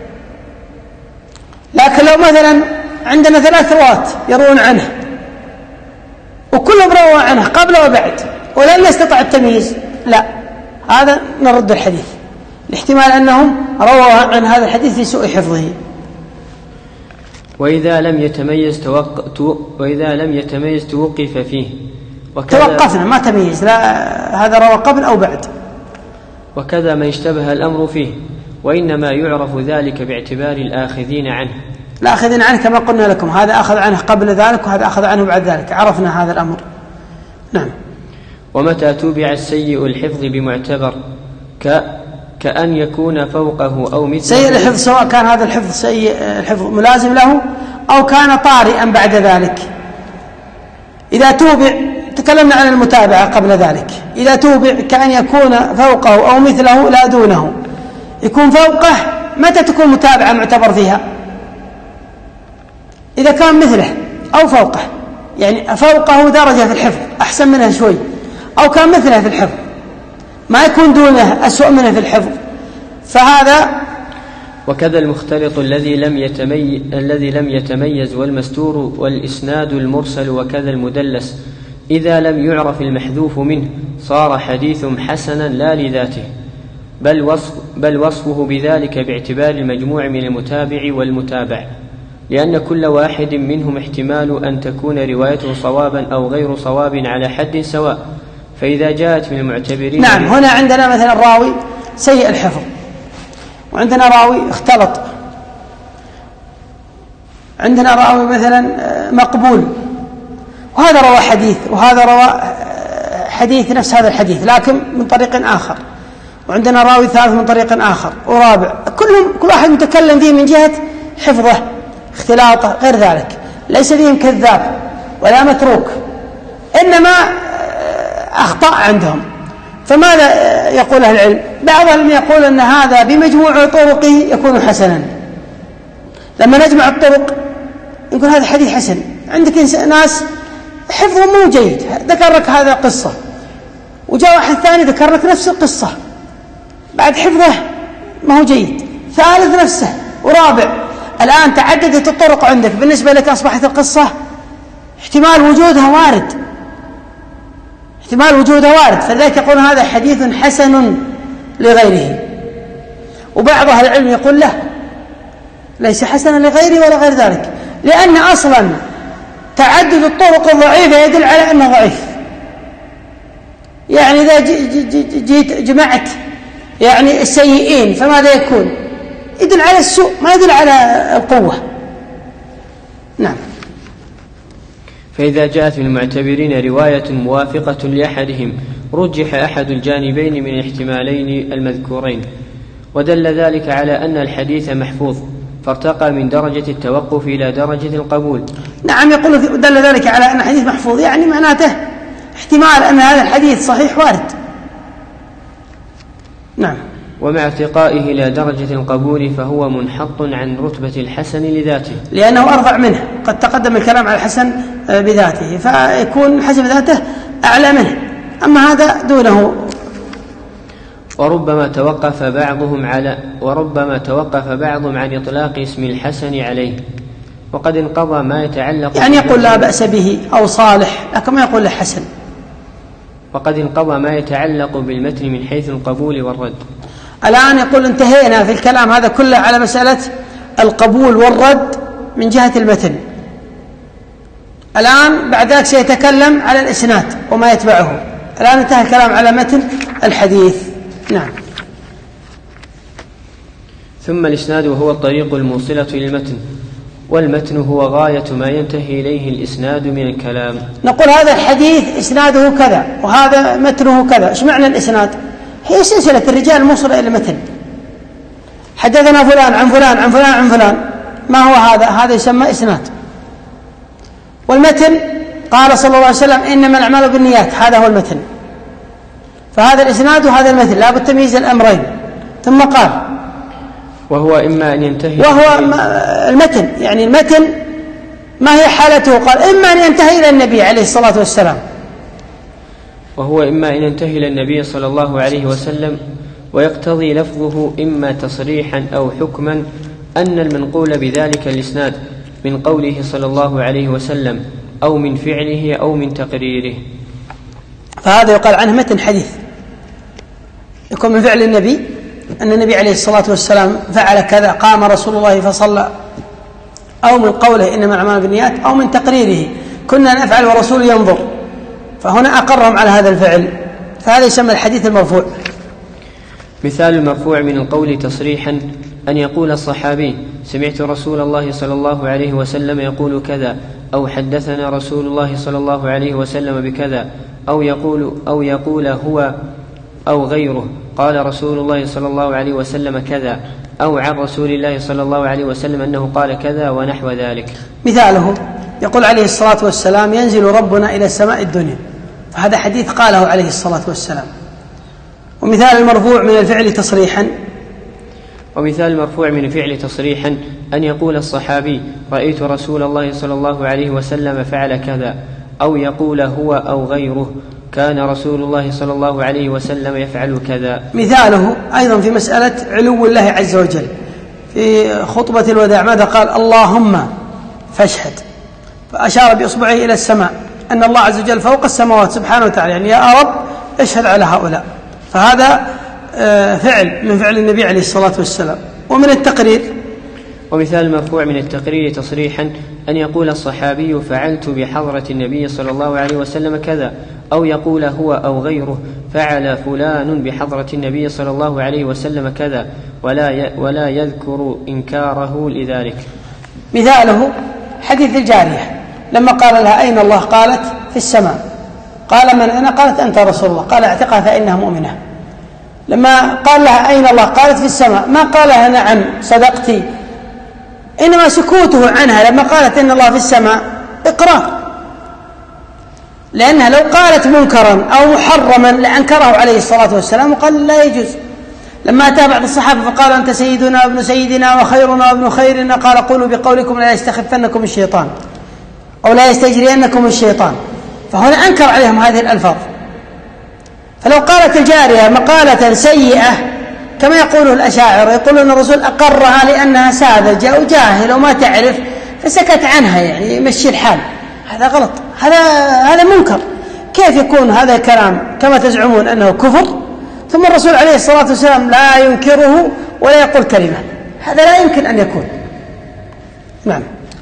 لكن لو مثلا عندنا 3 رواة يروون عنه وكلهم روى عنه قبل وبعد ولن نستطع التمييز، لا، هذا نرد الحديث، الاحتمال أنهم رووا عن هذا الحديث لسوء حفظه. وإذا لم يتميز توقف فيه، توقفنا ما تميز، لا هذا روى قبل أو بعد. وكذا ما اشتبه الأمر فيه، وإنما يعرف ذلك باعتبار الآخذين عنه. الآخذين عنه كما قلنا لكم، هذا أخذ عنه قبل ذلك وهذا أخذ عنه بعد ذلك، عرفنا هذا الأمر. نعم. ومتى تبع السيء الحفظ بمعتبر كأن يكون فوقه أو مثله. سيء الحفظ سواء كان هذا الحفظ سيء الحفظ ملازم له أو كان طارئا بعد ذلك. إذا توبع، تكلمنا عن المتابعة قبل ذلك، إذا توبع كأن يكون فوقه أو مثله لا دونه، يكون فوقه، متى تكون متابعة معتبر فيها؟ إذا كان مثله أو فوقه، يعني فوقه درجة في الحفظ أحسن منه شوي، أو كان مثله في الحفظ ما يكون دونه أسوأ منه في الحفظ، فهذا. وكذا المختلط الذي لم يتميز والمستور والإسناد المرسل، وكذا المدلس إذا لم يعرف المحذوف منه صار حديث حسنا لا لذاته، بل وصفه بذلك باعتبار المجموع من المتابع والمتابع، لأن كل واحد منهم احتمال أن تكون روايته صوابا أو غير صواب على حد سواء، فإذا جاءت من المعتبرين. نعم، هنا عندنا مثلا راوي سيء الحفظ، وعندنا راوي اختلط، عندنا راوي مثلا مقبول، وهذا روى حديث وهذا روى حديث نفس هذا الحديث لكن من طريق آخر، وعندنا راوي ثالث من طريق آخر ورابع، كل واحد متكلم فيه من جهة حفظه اختلاطه غير ذلك، ليس فيهم كذاب ولا متروك، إنما أخطاء عندهم. فماذا يقول أهل العلم؟ بعضهم يقول أن هذا بمجموع طرقه يكون حسنا، لما نجمع الطرق يقول هذا حديث حسن. عندك ناس حفظهم مو جيد، ذكر لك هذا قصة، وجاء واحد ثاني ذكر لك نفس القصة بعد حفظه ما هو جيد، ثالث نفسه ورابع، الآن تعددت الطرق عندك، بالنسبة لك أصبحت القصة احتمال وجودها وارد، فلذلك يقول هذا حديث حسن لغيره. وبعض أهل العلم يقول لا، ليس حسنا لغيره ولا غير ذلك، لأن أصلا تعدد الطرق الضعيفة يدل على أنه ضعيف. يعني إذا جيت جمعت يعني السيئين فماذا يكون؟ يدل على السوء ما يدل على القوة. نعم. فإذا جاءت من المعتبرين رواية موافقة لأحدهم رجح أحد الجانبين من الاحتمالين المذكورين، ودل ذلك على أن الحديث محفوظ، فارتقى من درجة التوقف إلى درجة القبول. نعم، يقول دل ذلك على أن الحديث محفوظ، يعني معناته احتمال أن هذا الحديث صحيح وارد. نعم. ومع ارتقائه إلى درجة القبول فهو منحط عن رتبة الحسن لذاته، لأنه أرفع منه، قد تقدم الكلام على الحسن بذاته، فيكون الحسن بذاته أعلى منه، أما هذا دونه. وربما توقف بعضهم عن إطلاق اسم الحسن عليه، وقد انقضى ما يتعلق، يعني يقول لا بأس به أو صالح، لكن ما يقول له حسن. وقد انقضى ما يتعلق بالمتن من حيث القبول والرد. الآن يقول انتهينا في الكلام هذا كله على مسألة القبول والرد من جهة المتن. الآن بعد ذلك سيتكلم على الإسناد وما يتبعه. الآن انتهى الكلام على متن الحديث. نعم. ثم الإسناد وهو الطريق الموصلة للمتن، والمتن هو غاية ما ينتهي إليه الإسناد من الكلام. نقول هذا الحديث إسناده كذا وهذا متنه كذا. إيش معنى الإسناد؟ هي سلسلة الرجال الموصلة إلى المتن. حدثنا فلان عن فلان عن فلان عن فلان. ما هو هذا؟ هذا يسمى إسناد. والمتن قال صلى الله عليه وسلم إنما الأعمال بالنيات، هذا هو المتن. فهذا الإسناد وهذا المتن لا بد تمييز الأمرين. ثم قال وهو إما أن ينتهي، وهو المتن يعني المتن ما هي حالته؟ قال إما أن ينتهي إلى النبي عليه الصلاة والسلام، وهو إما أن ينتهي إلى النبي صلى الله عليه وسلم، ويقتضي لفظه إما تصريحا أو حكما أن المنقول بذلك الإسناد من قوله صلى الله عليه وسلم أو من فعله أو من تقريره. فهذا يقال عنه متن حديث، يكون من فعل النبي، أن النبي عليه الصلاة والسلام فعل كذا، قام رسول الله فصلى، أو من قوله إنما الأعمال بالنيات، أو من تقريره كنا نفعل ورسول ينظر، فهنا أقرهم على هذا الفعل، فهذا يسمى الحديث المرفوع. مثال المرفوع من القول تصريحا أن يقول الصحابي سمعت رسول الله صلى الله عليه وسلم يقول كذا، أو حدثنا رسول الله صلى الله عليه وسلم بكذا، أو يقول هو أو غيره قال رسول الله صلى الله عليه وسلم كذا، أو عن رسول الله صلى الله عليه وسلم أنه قال كذا ونحو ذلك. مثاله يقول عليه الصلاة والسلام ينزل ربنا إلى السماء الدنيا، فهذا حديث قاله عليه الصلاة والسلام. ومثال المرفوع من الفعل تصريحا، ومثال المرفوع من الفعل تصريحا أن يقول الصحابي رأيت رسول الله صلى الله عليه وسلم فعل كذا، أو يقول هو أو غيره كان رسول الله صلى الله عليه وسلم يفعل كذا. مثاله أيضا في مسألة علو الله عز وجل في خطبة الوداع ماذا قال؟ اللهم فاشهد، فأشار بإصبعه إلى السماء أن الله عز وجل فوق السماوات سبحانه وتعالى، يعني يا رب اشهد على هؤلاء، فهذا فعل من فعل النبي عليه الصلاة والسلام. ومن التقرير، ومثال المرفوع من التقرير تصريحا أن يقول الصحابي فعلت بحضرة النبي صلى الله عليه وسلم كذا، أو يقول هو أو غيره فعل فلان بحضرة النبي صلى الله عليه وسلم كذا، ولا يذكر إنكاره لذلك. مثاله حديث الجارية لما قال لها أين الله؟ قالت في السماء. قال من أنا؟ قالت أنت رسول الله. قال اعتقها فإنها مؤمنة. لما قال لها أين الله؟ قالت في السماء. ما قال لها نعم صدقتي، إنما سكوته عنها لما قالت إن الله في السماء إقرار، لأنها لو قالت منكرا أو محرما لأنكره عليه الصلاة والسلام وقال لا يجوز. لما أتى بعض الصحابة فقال أنت سيدنا وابن سيدنا وخيرنا وابن خيرنا، قال قولوا بقولكم لا يستخفنكم الشيطان أو لا يستجرينكم الشيطان، فهنا أنكر عليهم هذه الألفاظ. فلو قالت الجارية مقالة سيئة كما يقوله الأشاعرة، يقولون أن الرسول أقرها لأنها ساذجة أو جاهلة وما تعرف فسكت عنها، يعني يمشي الحال، هذا غلط، هذا منكر. كيف يكون هذا الكلام كما تزعمون أنه كفر ثم الرسول عليه الصلاة والسلام لا ينكره ولا يقول كلمة؟ هذا لا يمكن أن يكون. نعم.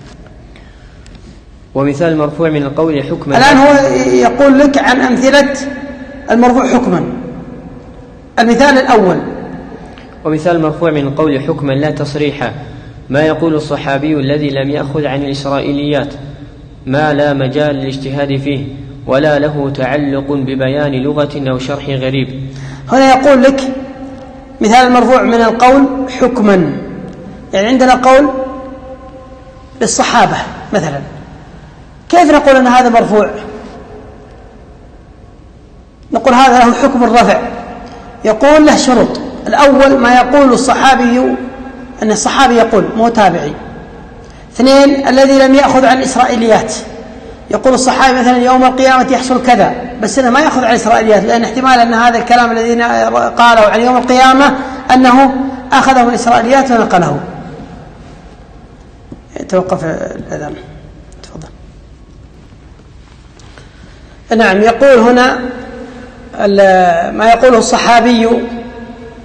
ومثال المرفوع من القول حكما، الآن هو يقول لك عن أمثلة المرفوع حكما. المثال الأول، ومثال المرفوع من القول حكما لا تصريحا ما يقول الصحابي الذي لم يأخذ عن الإسرائيليات ما لا مجال للاجتهاد فيه ولا له تعلق ببيان لغة أو شرح غريب. هنا يقول لك مثال المرفوع من القول حكما، يعني عندنا قول للصحابة مثلا، كيف نقول أن هذا مرفوع؟ نقول هذا له حكم الرفع، يقول له شروط. الأول ما يقول الصحابي أن الصحابي يقول مو تابعي. اثنين الذي لم يأخذ عن الإسرائيليات، يقول الصحابي مثلا يوم القيامة يحصل كذا، بس أنه ما يأخذ عن الإسرائيليات، لأن احتمال أن هذا الكلام الذي قاله عن يوم القيامة أنه أخذه من الإسرائيليات ونقله. توقف الأذان، تفضل. نعم. يقول هنا ما يقوله الصحابي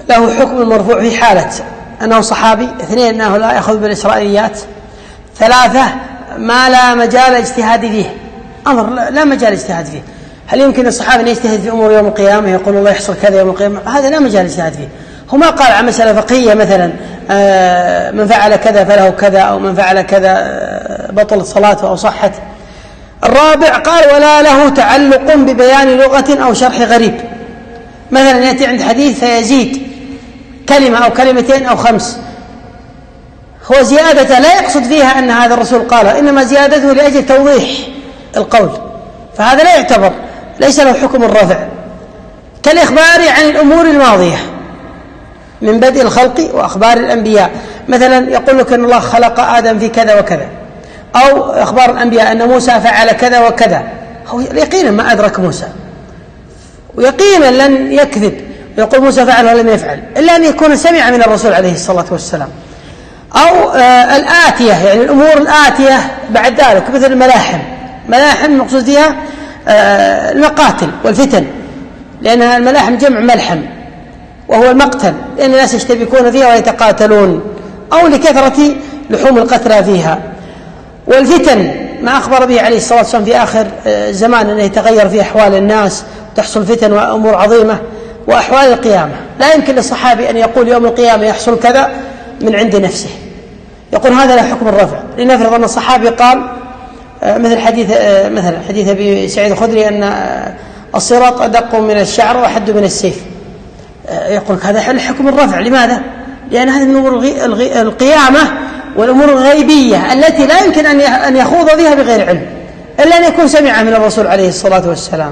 له حكم المرفوع في حالة أنه صحابي، 2 أنه لا يأخذ بالإسرائيليات، 3 ما لا مجال اجتهاد فيه، أمر لا مجال اجتهاد فيه. هل يمكن الصحابي أن يجتهد في أمور يوم القيامة يقول الله يحصل كذا يوم القيامة؟ هذا لا مجال اجتهاد فيه. هو ما قال عن مسألة فقهية مثلا من فعل كذا فله كذا، أو من فعل كذا بطلت صلاته أو صحت. 4 قال ولا له تعلق ببيان لغة أو شرح غريب، مثلا يأتي عند حديث فيزيد كلمة أو كلمتين أو 5، هو زيادة لا يقصد فيها أن هذا الرسول قال، إنما زيادته لأجل توضيح القول، فهذا لا يعتبر، ليس له حكم الرفع. كالإخبار عن الأمور الماضية من بدء الخلق وأخبار الأنبياء، مثلا يقول لك أن الله خلق آدم في كذا وكذا، أو أخبار الأنبياء أن موسى فعل كذا وكذا، هو يقينا ما أدرك موسى ويقينا لن يكذب ويقول موسى فعل ولم يفعل إلا أن يكون سمع من الرسول عليه الصلاة والسلام. أو الآتية، يعني الأمور الآتية بعد ذلك، مثل الملاحم المقصود فيها المقاتل والفتن، لأنها الملاحم جمع ملحم وهو المقتل، لأن الناس يشتبكون فيها ويتقاتلون، أو لكثرة لحوم القتلى فيها. والفتن ما أخبر به عليه الصلاة والسلام في آخر زمان أنه يتغير في أحوال الناس، تحصل فتن وأمور عظيمة، وأحوال القيامة. لا يمكن للصحابي أن يقول يوم القيامة يحصل كذا من عند نفسه، يقول هذا لا حكم الرفع. لنفرض أن الصحابي قال مثل حديث أبي سعيد الخدري أن الصراط أدق من الشعر وأحد من السيف، يقول هذا حكم الرفع. لماذا؟ لأن هذه من أمور القيامة والأمور الغيبية التي لا يمكن أن يخوض بها بغير علم إلا أن يكون سمع من الرسول عليه الصلاة والسلام.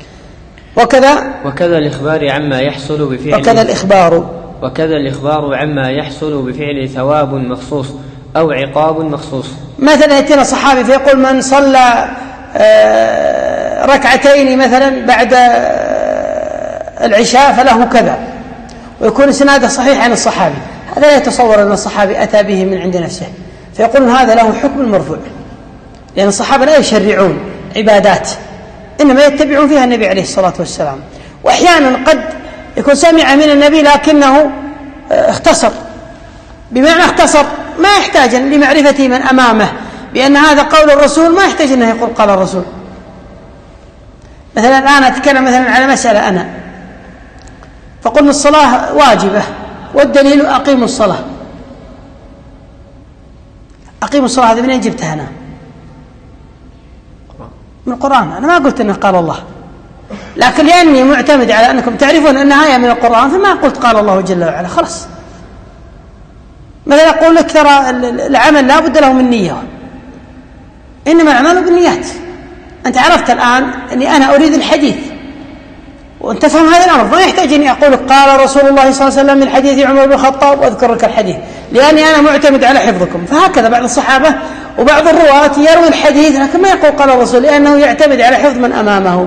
وكذا الإخبار عما يحصل بفعل، وكذا الإخبار عما يحصل بفعل ثواب مخصوص أو عقاب مخصوص. مثلا يأتينا صحابي فيقول من صلى 2 مثلا بعد العشاء فله كذا، ويكون اسناده صحيح عن الصحابي، هذا لا يتصور أن الصحابي أتى به من عند نفسه، فيقولون هذا له حكم المرفوع، لأن الصحابة لا يشرعون عبادات، إنما يتبعون فيها النبي عليه الصلاة والسلام. وأحيانا قد يكون سمع من النبي لكنه اختصر، بمعنى اختصر ما يحتاج لمعرفة من أمامه بأن هذا قول الرسول، ما يحتاج أنه يقول قال الرسول. مثلا الآن أتكلم مثلا على مسألة أنا فقلنا الصلاة واجبة والدليل أقيموا الصلاة. أقيموا الصلاة هذه منين جبتها أنا؟ من القرآن. أنا ما قلت أنه قال الله، لكن لأني معتمد على أنكم تعرفون أنها آية من القرآن فما قلت قال الله جل وعلا، خلاص. مثلا أقول لك ترى العمل لا بد له من نية، إنما الأعمال بالنيات. أنت عرفت الآن أني أنا أريد الحديث وأنت تفهم هذا الأمر، ما يحتاج أني أقول قال رسول الله صلى الله عليه وسلم من حديث عمر بن الخطاب وأذكر لك الحديث، لأني أنا معتمد على حفظكم. فهكذا بعض الصحابة وبعض الرواة يروي الحديث لكن ما يقول قال الرسول، لأنه يعتمد على حفظ من أمامه.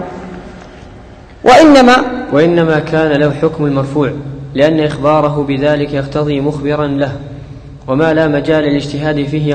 وإنما كان له حكم المرفوع، لأن إخباره بذلك يقتضي مخبرا له، وما لا مجال الاجتهاد فيه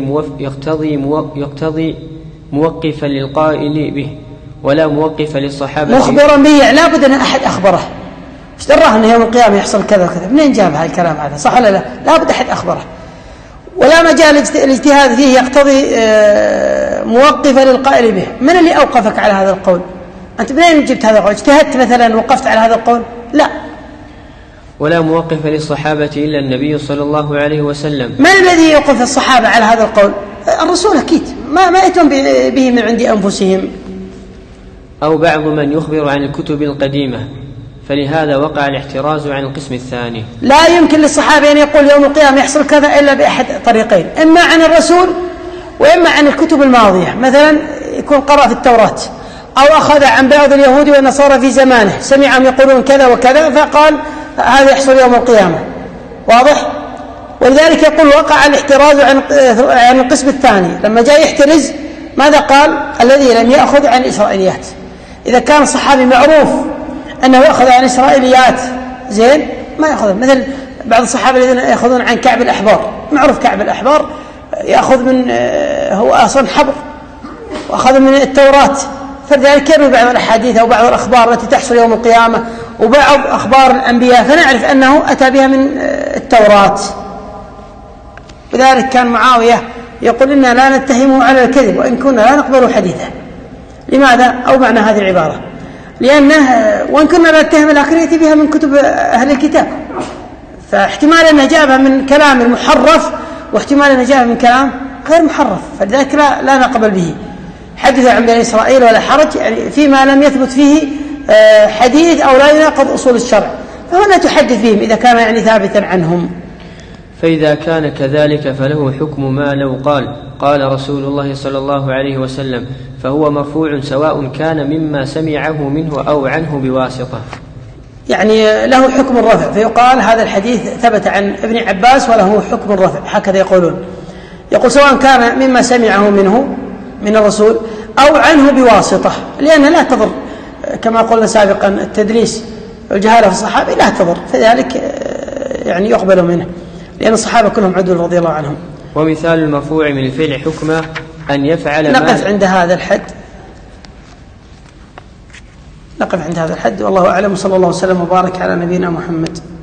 يقتضي موقفا للقائل به ولا موقف للصحابة. مخبرا به يعني لا بد أن أحد أخبره، ايش دراه أن يوم القيامة يحصل كذا وكذا؟ منين جاب هذا الكلام هذا؟ صح ولا لا؟ لا بد أحد أخبره. ولا مجال الاجتهاد فيه يقتضي موقفا للقائل به. من اللي أوقفك على هذا القول؟ أنت منين جبت هذا القول؟ اجتهدت مثلا وقفت على هذا القول؟ لا. ولا موقف للصحابة إلا النبي صلى الله عليه وسلم. من الذي يوقف الصحابة على هذا القول؟ الرسول أكيد، ما يأتون به من عند أنفسهم. أو بعض من يخبر عن الكتب القديمة، فلهذا وقع الاحتراز عن القسم الثاني. لا يمكن للصحابة أن يقول يوم القيامة يحصل كذا إلا بأحد طريقين، إما عن الرسول وإما عن الكتب الماضية. مثلا يكون قرأ في التوراة أو أخذ عن بعض اليهود والنصارى في زمانه، سمعهم يقولون كذا وكذا فقال هذا يحصل يوم القيامة. واضح؟ ولذلك يقول وقع الاحتراز عن القسم الثاني. لما جاء يحترز ماذا قال؟ الذي لم يأخذ عن الإسرائيليات. إذا كان الصحابي معروف أنه يأخذ عن الإسرائيليات زين ما يأخذ. مثل بعض الصحابة الذين يأخذون عن كعب الأحبار، معروف كعب الأحبار يأخذ من هو أصلا حبر وأخذ من التوراة، فلذلك يروي بعض الأحاديث أو بعض الأخبار التي تحصل يوم القيامة وبعض أخبار الأنبياء فنعرف أنه أتى بها من التوراة. وذلك كان معاوية يقول إنا لا نتهمه على الكذب وإن كنا لا نقبل حديثه. لماذا؟ أو معنى هذه العبارة لأنه وإن كنا لا نتهم لكن يأتي بها من كتب أهل الكتاب، فاحتمال أنه جابها من كلام المحرف واحتمال أنه جابها من كلام غير محرف، فلذلك لا نقبل به. حدث عن بني إسرائيل ولا حرج، يعني فيما لم يثبت فيه حديث أو لا يناقض أصول الشرع فهنا تحدث بهم إذا كان يعني ثابتا عنهم. فإذا كان كذلك فله حكم ما لو قال رسول الله صلى الله عليه وسلم، فهو مرفوع سواء كان مما سمعه منه أو عنه بواسطة. يعني له حكم الرفع، فيقال هذا الحديث ثبت عن ابن عباس وله حكم الرفع، هكذا يقولون. يقول سواء كان مما سمعه منه من الرسول أو عنه بواسطة، لأن لا تضر كما قلنا سابقا التدليس والجهالة في الصحابة لا تضر، فذلك يعني يقبل منه لأن الصحابة كلهم عدول رضي الله عنهم. ومثال المرفوع من الفعل حكمه أن يفعل نقف عند هذا الحد، والله أعلم، صلى الله وسلم وبارك على نبينا محمد.